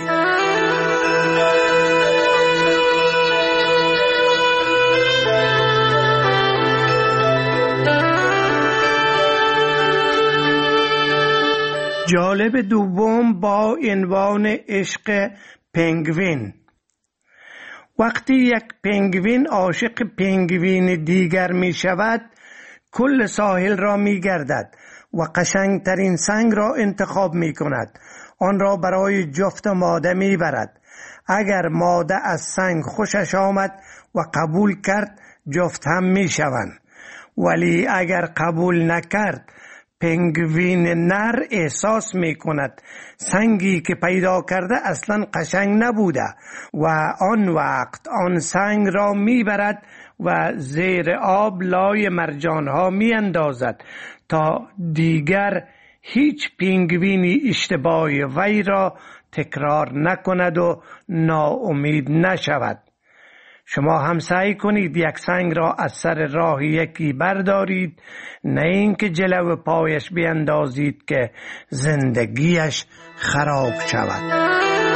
جالب دوم با عنوان عشق پنگوین. وقتی یک پنگوین عاشق پنگوین دیگر می شود، کل ساحل را می گردد و قشنگترین سنگ را انتخاب می کند. آن را برای جفت ماده می برد. اگر ماده از سنگ خوشش آمد و قبول کرد جفت هم می شوند. ولی اگر قبول نکرد پنگوین نر احساس می کند سنگی که پیدا کرده اصلا قشنگ نبوده و آن وقت آن سنگ را می برد و زیر آب لای مرجان ها می اندازد تا دیگر هیچ پنگوینی اشتباه وی را تکرار نکند و ناامید نشود. شما هم سعی کنید یک سنگ را از سر راه یکی بردارید، نه اینکه جلو پایش بیندازید که زندگیش خراب شود.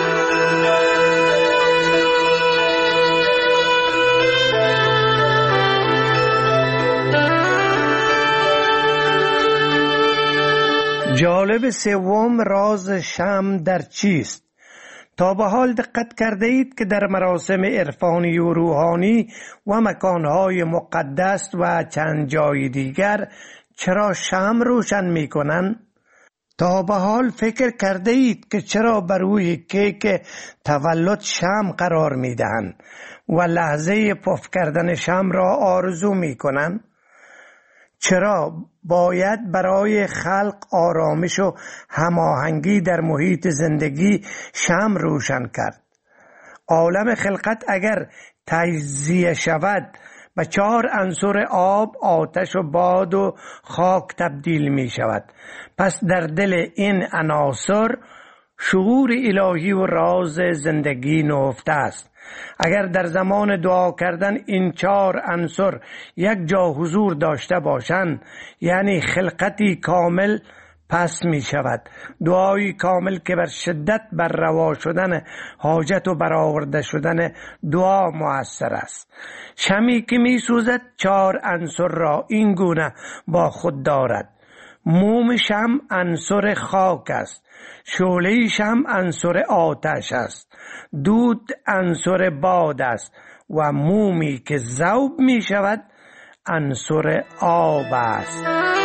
جالب سوم، راز شمع در چیست؟ تا به حال دقت کرده اید که در مراسم عرفانی و روحانی و مکانهای مقدس و چند جای دیگر چرا شمع روشن می کنند؟ تا به حال فکر کرده اید که چرا بر روی کیک تولد شمع قرار می دهند و لحظه پف کردن شمع را آرزو می کنند؟ چرا باید برای خلق آرامش و هماهنگی در محیط زندگی شمع روشن کرد؟ عالم خلقت اگر تجزیه شود به چهار عنصر آب، آتش و باد و خاک تبدیل می شود. پس در دل این عناصر شعور الهی و راز زندگی نهفته است. اگر در زمان دعا کردن این چهار عنصر یک جا حضور داشته باشند، یعنی خلقتی کامل پس می شود. دعایی کامل که بر شدت بر روا شدن حاجت و برآورده شدن دعا مؤثر است. شمعی که می سوزد چهار عنصر را این گونه با خود دارد. موم شمع عنصر خاک است، شعله شمع عنصر آتش است، دود عنصر باد است و مومی که ذوب می شود عنصر آب است.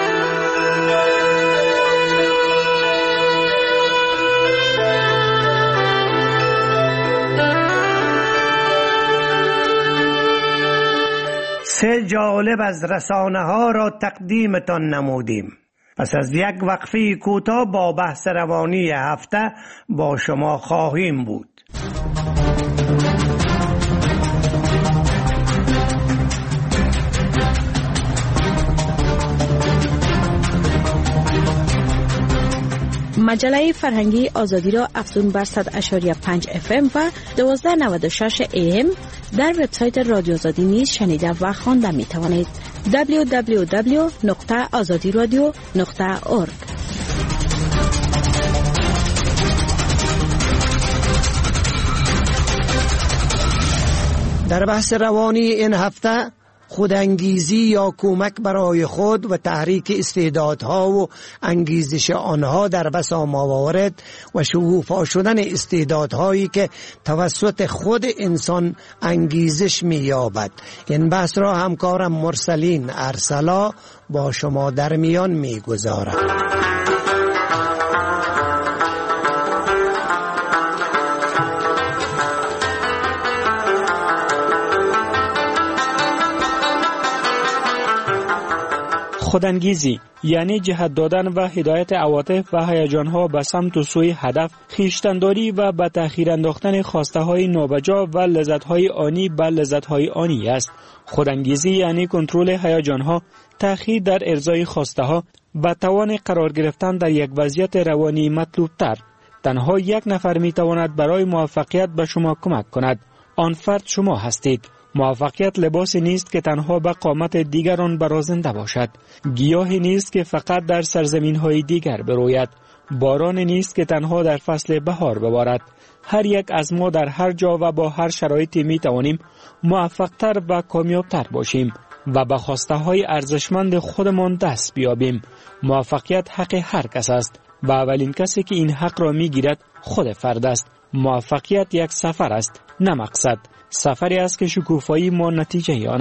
سه جالب از رسانه ها را تقدیمتان نمودیم. پس از یک وقفه کوتاه با بحث روانی هفته با شما خواهیم بود. مجله فرهنگی آزادی را افزون بر صد اشاری پنج اف ام و دوازده نود و شش ای ام در وبسایت رادیو آزادی نیز شنیده و خوانده می توانید. دبلیو دبلیو دبلیو نقطه آزادی رادیو نقطه اورگ. در بحث روانی این هفته خودانگیزی یا کمک برای خود و تحریک استعدادها و انگیزش آنها در بسا موارد و شکوفا شدن استعدادهایی که توسط خود انسان انگیزش می‌یابد. این بحث را همکارم مرسلین ارسلا با شما در میان می‌گذارد. خودانگیزی یعنی جهت دادن و هدایت عواطف و هیجان‌ها به سمت و سوی هدف، خویشتن‌داری و به تأخیر انداختن خواسته‌های نابجا و لذت‌های آنی به لذت‌های آنی است. خودانگیزی یعنی کنترل هیجان‌ها، تأخیر در ارضای خواسته‌ها و توان قرار گرفتن در یک وضعیت روانی مطلوب‌تر. تنها یک نفر می‌تواند برای موفقیت به شما کمک کند. آن فرد شما هستید. موفقیت لباسی نیست که تنها به قامت دیگران برازنده باشد. گیاهی نیست که فقط در سرزمین‌های دیگر بروید. بارانی نیست که تنها در فصل بهار ببارد. هر یک از ما در هر جا و با هر شرایطی می توانیم موفق‌تر و کامیاب‌تر باشیم و به خواسته‌های ارزشمند خودمان دست بیابیم. موفقیت حق هر کس است و اولین کسی که این حق را می‌گیرد خود فرد است. موفقیت یک سفر است، نه مقصد. سفری است که شکوفایی ما نتیجه آن است.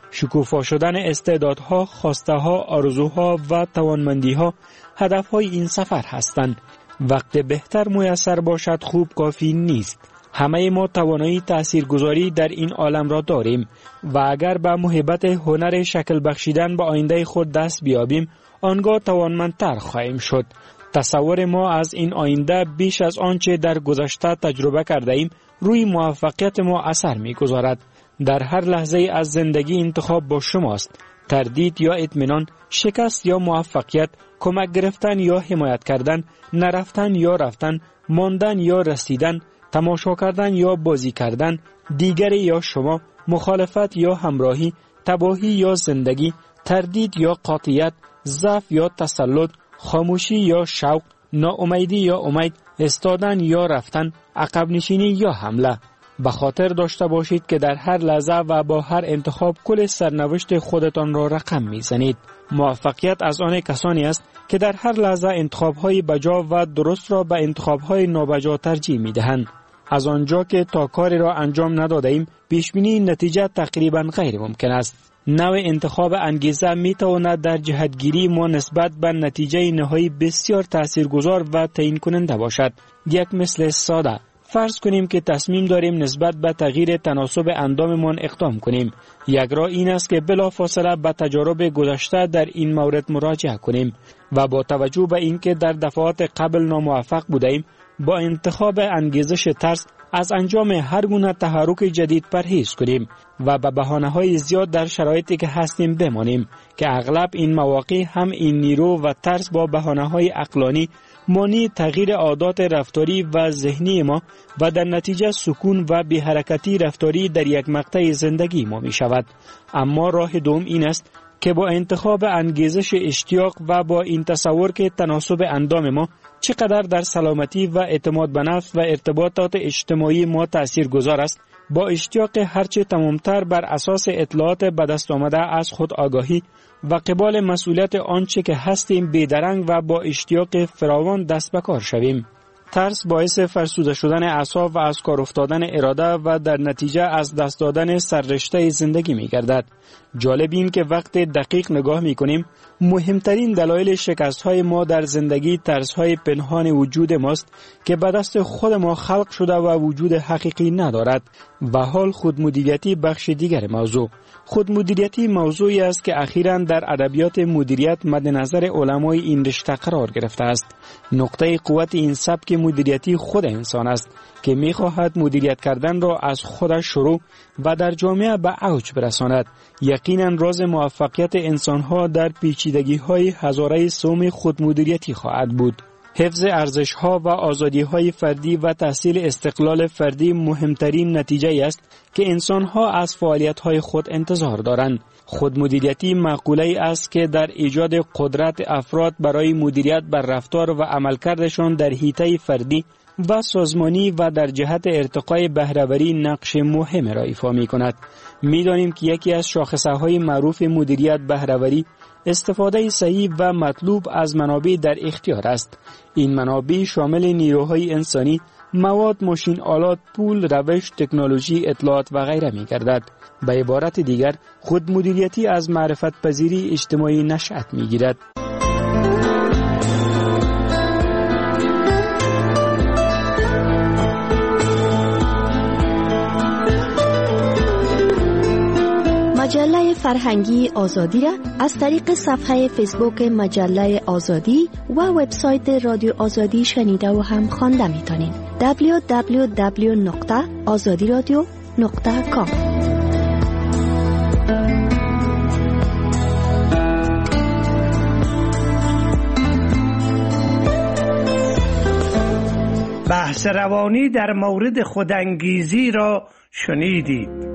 شکوفا شدن استعدادها، خواسته‌ها، آرزوها و توانمندی‌ها هدف‌های این سفر هستند. وقت بهتر میسر باشد خوب کافی نیست. همه ما توانایی تاثیرگذاری در این عالم را داریم و اگر به محبت هنر شکل بخشیدن به آینده خود دست بیابیم، آنگاه توانمندتر خواهیم شد. تصور ما از این آینده بیش از آنچه در گذشته تجربه کرده ایم روی موفقیت ما اثر می‌گذارد. در هر لحظه از زندگی انتخاب با شماست. تردید یا اطمینان، شکست یا موفقیت، کمک گرفتن یا حمایت کردن، نرفتن یا رفتن، ماندن یا رسیدن، تماشا کردن یا بازی کردن، دیگری یا شما، مخالفت یا همراهی، تباهی یا زندگی، تردید یا قاطعیت، ضعف یا تسلط، خاموشی یا شوق، ناامیدی یا امید، استادن یا رفتن، عقب نشینی یا حمله. به خاطر داشته باشید که در هر لحظه و با هر انتخاب کل سرنوشت خودتان را رقم میزنید. موفقیت از آن کسانی است که در هر لحظه انتخاب‌های بجا و درست را به انتخاب‌های نابجا ترجیح می‌دهند. از آنجا که تا کاری را انجام ندادیم، پیش‌بینی نتیجه تقریباً غیر ممکن است. نوع انتخاب انگیزه می‌تواند در جهتگیری ما نسبت به نتیجه نهایی بسیار تاثیرگذار و تعیین کننده باشد. یک مثل ساده: فرض کنیم که تصمیم داریم نسبت به تغییر تناسب انداممان اقدام کنیم. یک راه این است که بلافاصله به تجارب گذشته در این مورد مراجعه کنیم و با توجه به اینکه در دفعات قبل ناموفق بودیم، با انتخاب انگیزش ترس از انجام هر گونه تحرک جدید پرهیز کنیم و به بهانه‌های زیاد در شرایطی که هستیم بمانیم که اغلب این مواقع هم این نیرو و ترس با بهانه‌های عقلانی مانی تغییر عادات رفتاری و ذهنی ما و در نتیجه سکون و بی حرکتی رفتاری در یک مقطع زندگی ما می شود. اما راه دوم این است که با انتخاب انگیزش اشتیاق و با این تصور که تناسب اندام ما چقدر در سلامتی و اعتماد به نفس و ارتباطات اجتماعی ما تأثیر گذار است، با اشتیاق هرچه تمامتر بر اساس اطلاعات به دست آمده از خود آگاهی و قبال مسئولیت آنچه که هستیم بیدرنگ و با اشتیاق فراوان دست به کار شویم. ترس باعث فرسوده شدن اعصاب و از کار افتادن اراده و در نتیجه از دست دادن سررشته زندگی می گردد. جالب این که وقت دقیق نگاه می کنیم، مهمترین دلایل شکست های ما در زندگی ترس های پنهان وجود ماست که به دست خود ما خلق شده و وجود حقیقی ندارد. و حال خودمدیریتی بخش دیگر موضوع. خودمدیریتی موضوعی است که اخیراً در ادبیات مدیریت مد نظر علمای این رشته قرار گرفته است. نقطه قوت این سبک مدیریتی خود انسان است که می‌خواهد مدیریت کردن را از خودش شروع و در جامعه به اوج برساند. یقیناً راز موفقیت انسان‌ها در پیچیدگی‌های هزاره سوم خودمدیریتی خواهد بود. حفظ ارزش‌ها و آزادی‌های فردی و تحصیل استقلال فردی مهمترین نتیجه است که انسان‌ها از فعالیت‌های خود انتظار دارند. خودمدیریتی مقوله‌ای است که در ایجاد قدرت افراد برای مدیریت بر رفتار و عملکردشان در حیطه فردی و سازمانی و در جهت ارتقای بهره‌وری نقش مهم را ایفا می‌کند. می‌دانیم که یکی از شاخصه‌های معروف مدیریت بهره‌وری استفاده صحیح و مطلوب از منابع در اختیار است. این منابع شامل نیروهای انسانی، مواد، ماشین آلات، پول، روش، تکنولوژی، اطلاعات و غیره می گردد. به عبارت دیگر، خود مدیریتی از معرفت پذیری اجتماعی نشأت می گیرد. مجله فرهنگی آزادی را از طریق صفحه فیسبوک مجله آزادی و وبسایت رادیو آزادی شنیده و هم خوانده میتونید. دبلیو دبلیو دبلیو نقطه آزادی رادیو نقطه کام. بحث روانی در مورد خودانگیزی را شنیدید.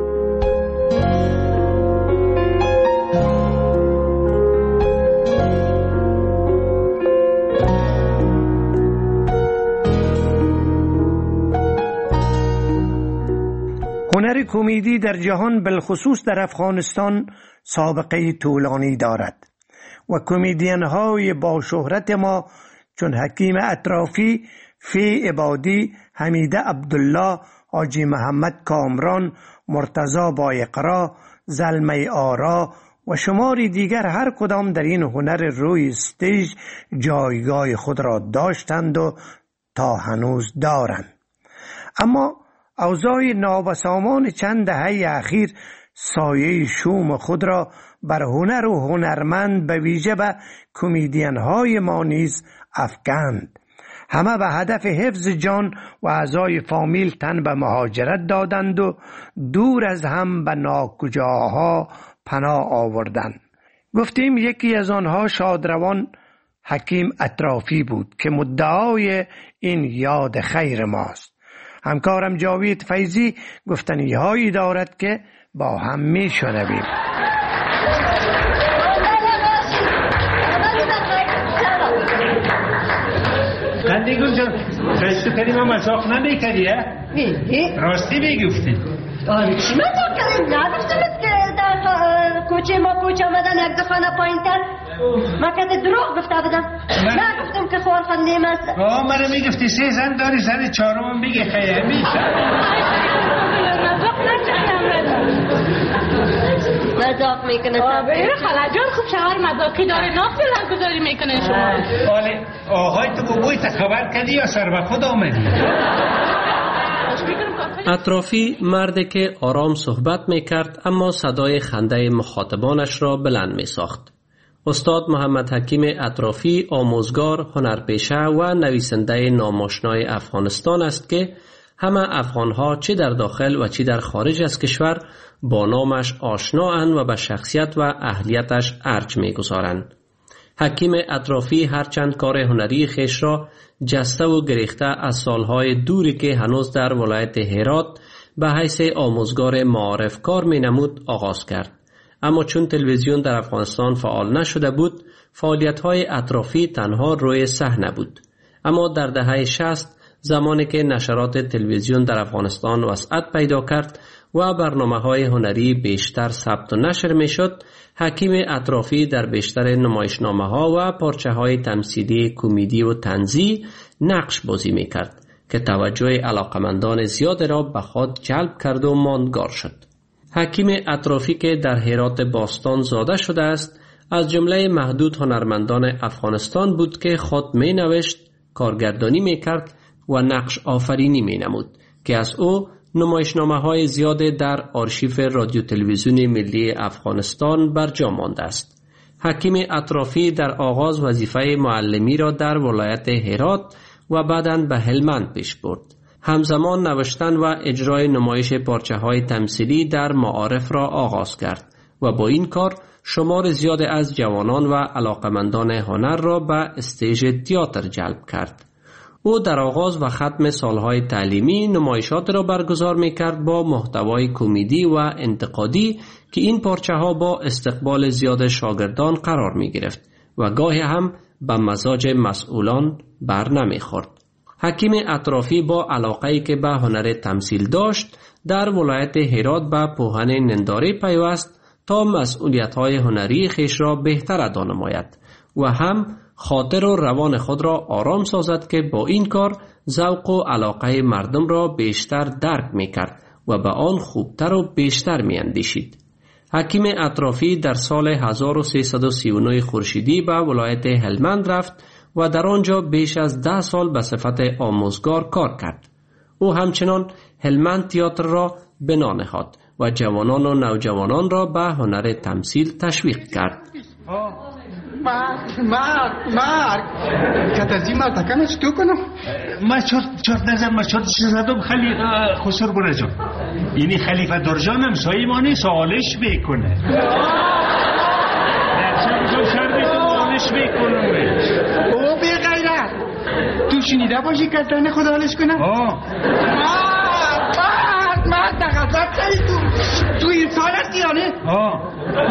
هنر کمدی در جهان بالخصوص در افغانستان سابقه طولانی دارد و کمدین های با شهرت ما چون حکیم اطرافی، فی عبادی، حمیده عبدالله، حاجی محمد کامران، مرتضی با اقرا، زلمه آرا و شماری دیگر هر کدام در این هنر روی استیج جایگاه خود را داشتند و تا هنوز دارند. اما اوضاع نابسامان چند دهه اخیر سایه شوم خود را بر هنر و هنرمند به ویژه به کمدین های ما نیز افکند. همه به هدف حفظ جان و اعضای فامیل تن به مهاجرت دادند و دور از هم به ناکجاها پناه آوردند. گفتیم یکی از آنها شادروان حکیم اطرافی بود که مدعای این یاد خیر ماست. همکارم جاوید فیضی گفتنی هایی دارد که با هم می شنویم. قندگل جان خیستو کردیم هم مزاق نمی کردی ها؟ راستی میگفتی؟ آره چی مزاق کردیم؟ نداشتمت که در کوچه ما کوچه آمدن یک دفعه پایین تر ما که دروغ گفته بودم. نگفتم که خوار خندیم است. آه منو میگفتی سه زن داری زن چهارم بگی خیلی میشه مزاق نکردم. مزاق میکنه آبه خاله جان خوب شوهر مزاقی داره ناف دلر گذاری میکنه شما. آله آهای تو بابوی تا خبر کردی یا سر به خود آمدی؟ اطرافی مردی که آرام صحبت میکرد اما صدای خنده مخاطبانش را بلند میساخت. استاد محمد حکیم اطرافی آموزگار، هنرپیشه و نویسنده ناماشنای افغانستان است که همه افغانها چه در داخل و چه در خارج از کشور با نامش آشنااند و به شخصیت و اهلیتش ارج می‌گذارند. حکیم اطرافی هرچند کار هنری خیش را جسته و گریخته از سالهای دوری که هنوز در ولایت هرات به حیث آموزگار معارف کار می‌نمود آغاز کرد. اما چون تلویزیون در افغانستان فعال نشده بود، فعالیت‌های اطرافی تنها روی صحنه بود. اما در دهه شصت زمانی که نشرات تلویزیون در افغانستان وسعت پیدا کرد و برنامه‌های هنری بیشتر ثبت و نشر می‌شد، حکیم اطرافی در بیشتر نمایشنامه‌ها و پارچه‌های تمثیلی کمدی و طنزی نقش بازی می‌کرد که توجه علاقمندان زیاد را به خود جلب کرد و ماندگار شد. حکیم اطرافی که در هرات باستان زاده شده است، از جمله محدود هنرمندان افغانستان بود که خود می نوشت، کارگردانی می کرد و نقش آفرینی می نمود که از او نمایشنامه های زیاد در آرشیف رادیو تلویزیون ملی افغانستان برجا مانده است. حکیم اطرافی در آغاز وظیفه معلمی را در ولایت هرات و بعداً به هلمند پیش برد. همزمان نوشتن و اجرای نمایش پارچه های تمثیلی در معارف را آغاز کرد و با این کار شمار زیاد از جوانان و علاقمندان هنر را به استیج تئاتر جلب کرد. او در آغاز و ختم سالهای تعلیمی نمایشات را برگزار می‌کرد با محتوای کمدی و انتقادی که این پارچه ها با استقبال زیاد شاگردان قرار می‌گرفت و گاهی هم به مزاج مسئولان بر نمی‌خورد. حکیم اطرافی با علاقه‌ای که به هنر تمثیل داشت در ولایت هرات به پوهن ننداره پیوست تا مسئولیت‌های هنری خیش را بهتر ادا نماید و هم خاطر و روان خود را آرام سازد که با این کار ذوق و علاقه مردم را بیشتر درک می‌کرد و به آن خوبتر و بیشتر می‌اندیشید. حکیم اطرافی در سال هزار و سیصد و سی و نه خورشیدی به ولایت هلمند رفت و در آنجا بیش از ده سال به صفت آموزگار کار کرد. او همچنان هلمند تئاتر را بنا نهاد و جوانان و نوجوانان را به هنر تمثیل تشویق کرد. مرگ مرگ مرگ کتازی مرتکمش تو کنم ما چرت چرت نزد ما چرت زدم خلی خسر برجم اینی خلیفه درجانم سایمانی سوالش بکنه نفسم شر بیتونش بکنم او بی غیرت تو شنیده باشی که تنه خدا حالش کنم آه مرگ مرگ مرگ دقیقت سایی تو تو انسان هستی یانه آه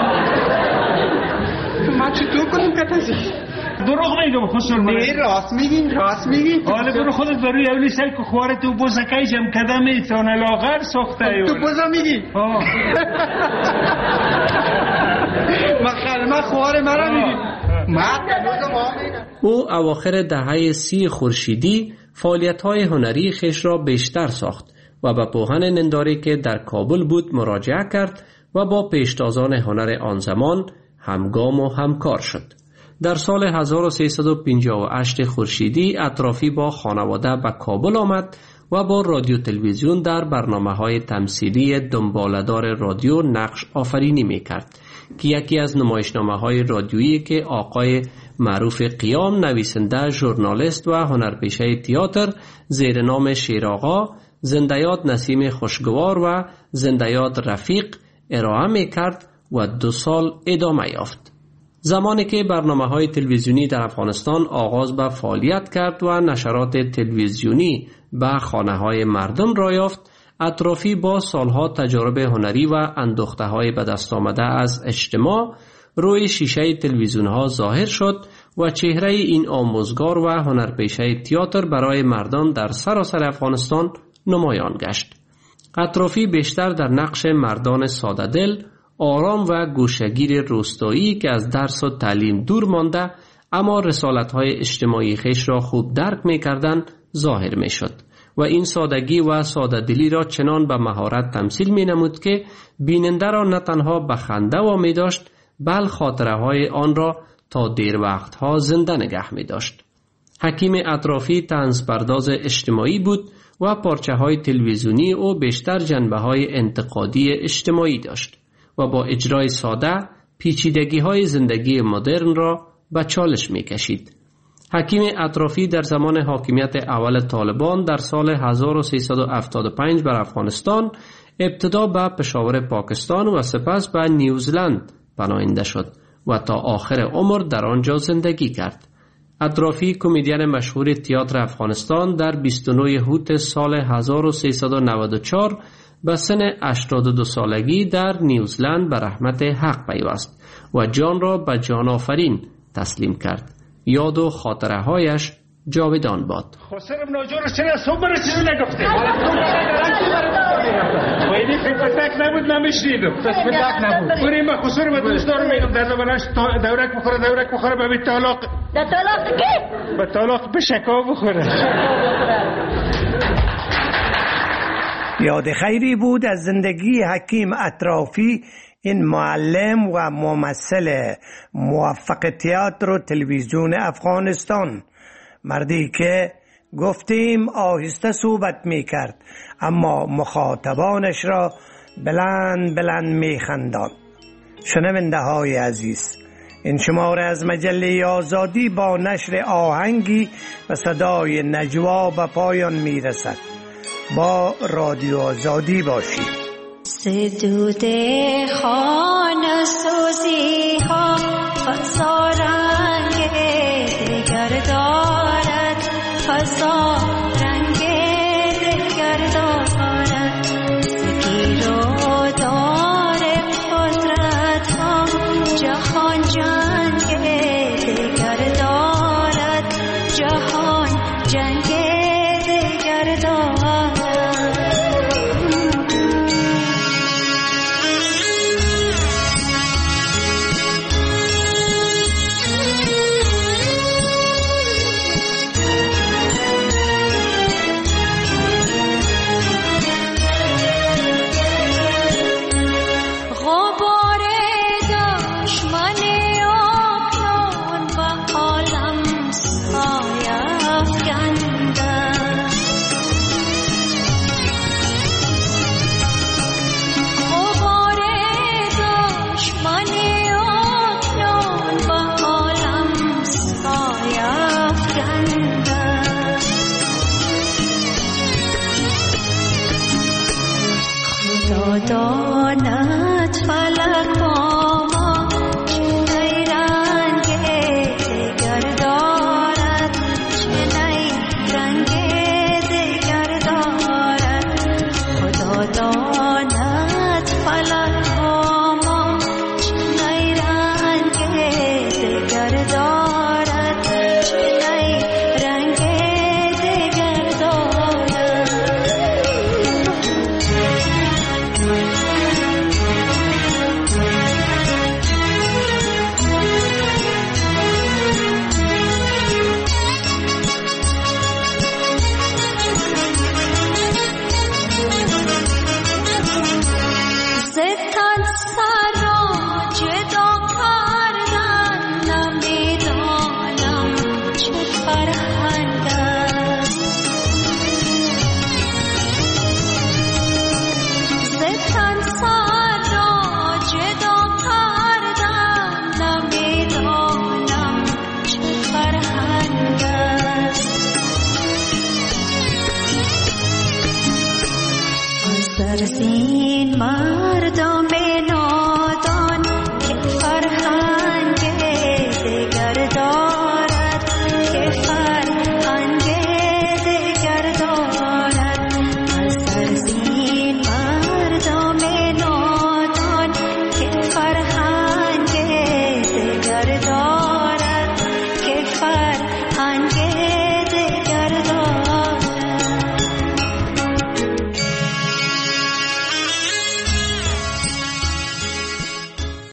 ما چطور کنیم کتازی دروغ میگم خسر نه راست میگی راست میگی حالا برو خودت بروی اولی سل که خواره تو بزکای جم کدم تانه لاغر ساخته تو بزا میگی ما خواره مرا میگی او اواخر دهه سی خورشیدی فعالیت‌های هنری خیش را بیشتر ساخت و به پوهن ننداری که در کابل بود مراجعه کرد و با پیشتازان هنر آن زمان همگام و همکار شد. در سال هزار و سیصد و پنجاه و هشت خورشیدی اطرافی با خانواده به کابل آمد و با رادیو تلویزیون در برنامه‌های تمثیلی دنباله‌دار رادیو نقش آفرینی می‌کرد که یکی از نمایشنامه‌های رادیویی که آقای معروف قیام، نویسنده، ژورنالیست و هنرپیشه تئاتر زیر نام شیرآقا، زنده‌یاد نسیم خوشگوار و زنده‌یاد رفیق ارائه می‌کرد و دو سال ادامه یافت. زمانی که برنامه‌های تلویزیونی در افغانستان آغاز به فعالیت کرد و نشرات تلویزیونی به خانه‌های مردم را یافت، اطرافی با سالها تجارب هنری و اندوخته‌های به دست آمده از اجتماع روی شیشه تلویزیون‌ها ظاهر شد و چهره این آموزگار و هنرپیشه تئاتر برای مردم در سراسر افغانستان نمایان گشت. اطرافی بیشتر در نقش مردان ساده دل، آرام و گوشه‌گیر روستایی که از درس و تعلیم دور مانده اما رسالت‌های اجتماعی خویش را خوب درک می‌کردند ظاهر می‌شد و این سادگی و ساده‌دلی را چنان به مهارت تمثیل می‌نمود که بیننده را نه تنها به خنده وامی داشت، بل خاطره‌های آن را تا دیر وقت‌ها زنده نگه می‌داشت. حکیم اطرافی طنزپرداز اجتماعی بود و پارچه‌های تلویزیونی او بیشتر جنبه‌های انتقادی اجتماعی داشت و با اجرای ساده پیچیدگی‌های زندگی مدرن را به چالش می‌کشید. حکیم اطرافی در زمان حاکمیت اول طالبان در سال هزار و سیصد و هفتاد و پنج بر افغانستان ابتدا به پشاور پاکستان و سپس به نیوزلند پناهنده شد و تا آخر عمر در آنجا زندگی کرد. اطرافی کمدین مشهور تئاتر افغانستان در بیست و نه هوت سال هزار و سیصد و نود و چهار به سن هشتاد و دو سالگی در نیوزلند به رحمت حق پیوست و جان را به جان آفرین تسلیم کرد. یاد و خاطره هایش جاودان باد. خسرم ناجور چرا صبح رو چیزی نگفته؟ ویدی پتک نبود نمیشنیدم. پتک نبود. بری من خسر به دوست دارم میگم در زمانش دورک بخوره دورک بخوره به طلاق. در طلاق کی؟ به طلاق به شکا بخوره. یاد خیری بود از زندگی حکیم اطرافی، این معلم و ممثل موفق تئاتر و تلویزیون افغانستان. مردی که گفتیم آهسته صحبت می کرد اما مخاطبانش را بلند بلند می خندان. شنونده های عزیز، این شماره از مجله آزادی با نشر آهنگی و صدای نجوا به پایان می رسد. با رادیو آزادی باشید. سدود خواه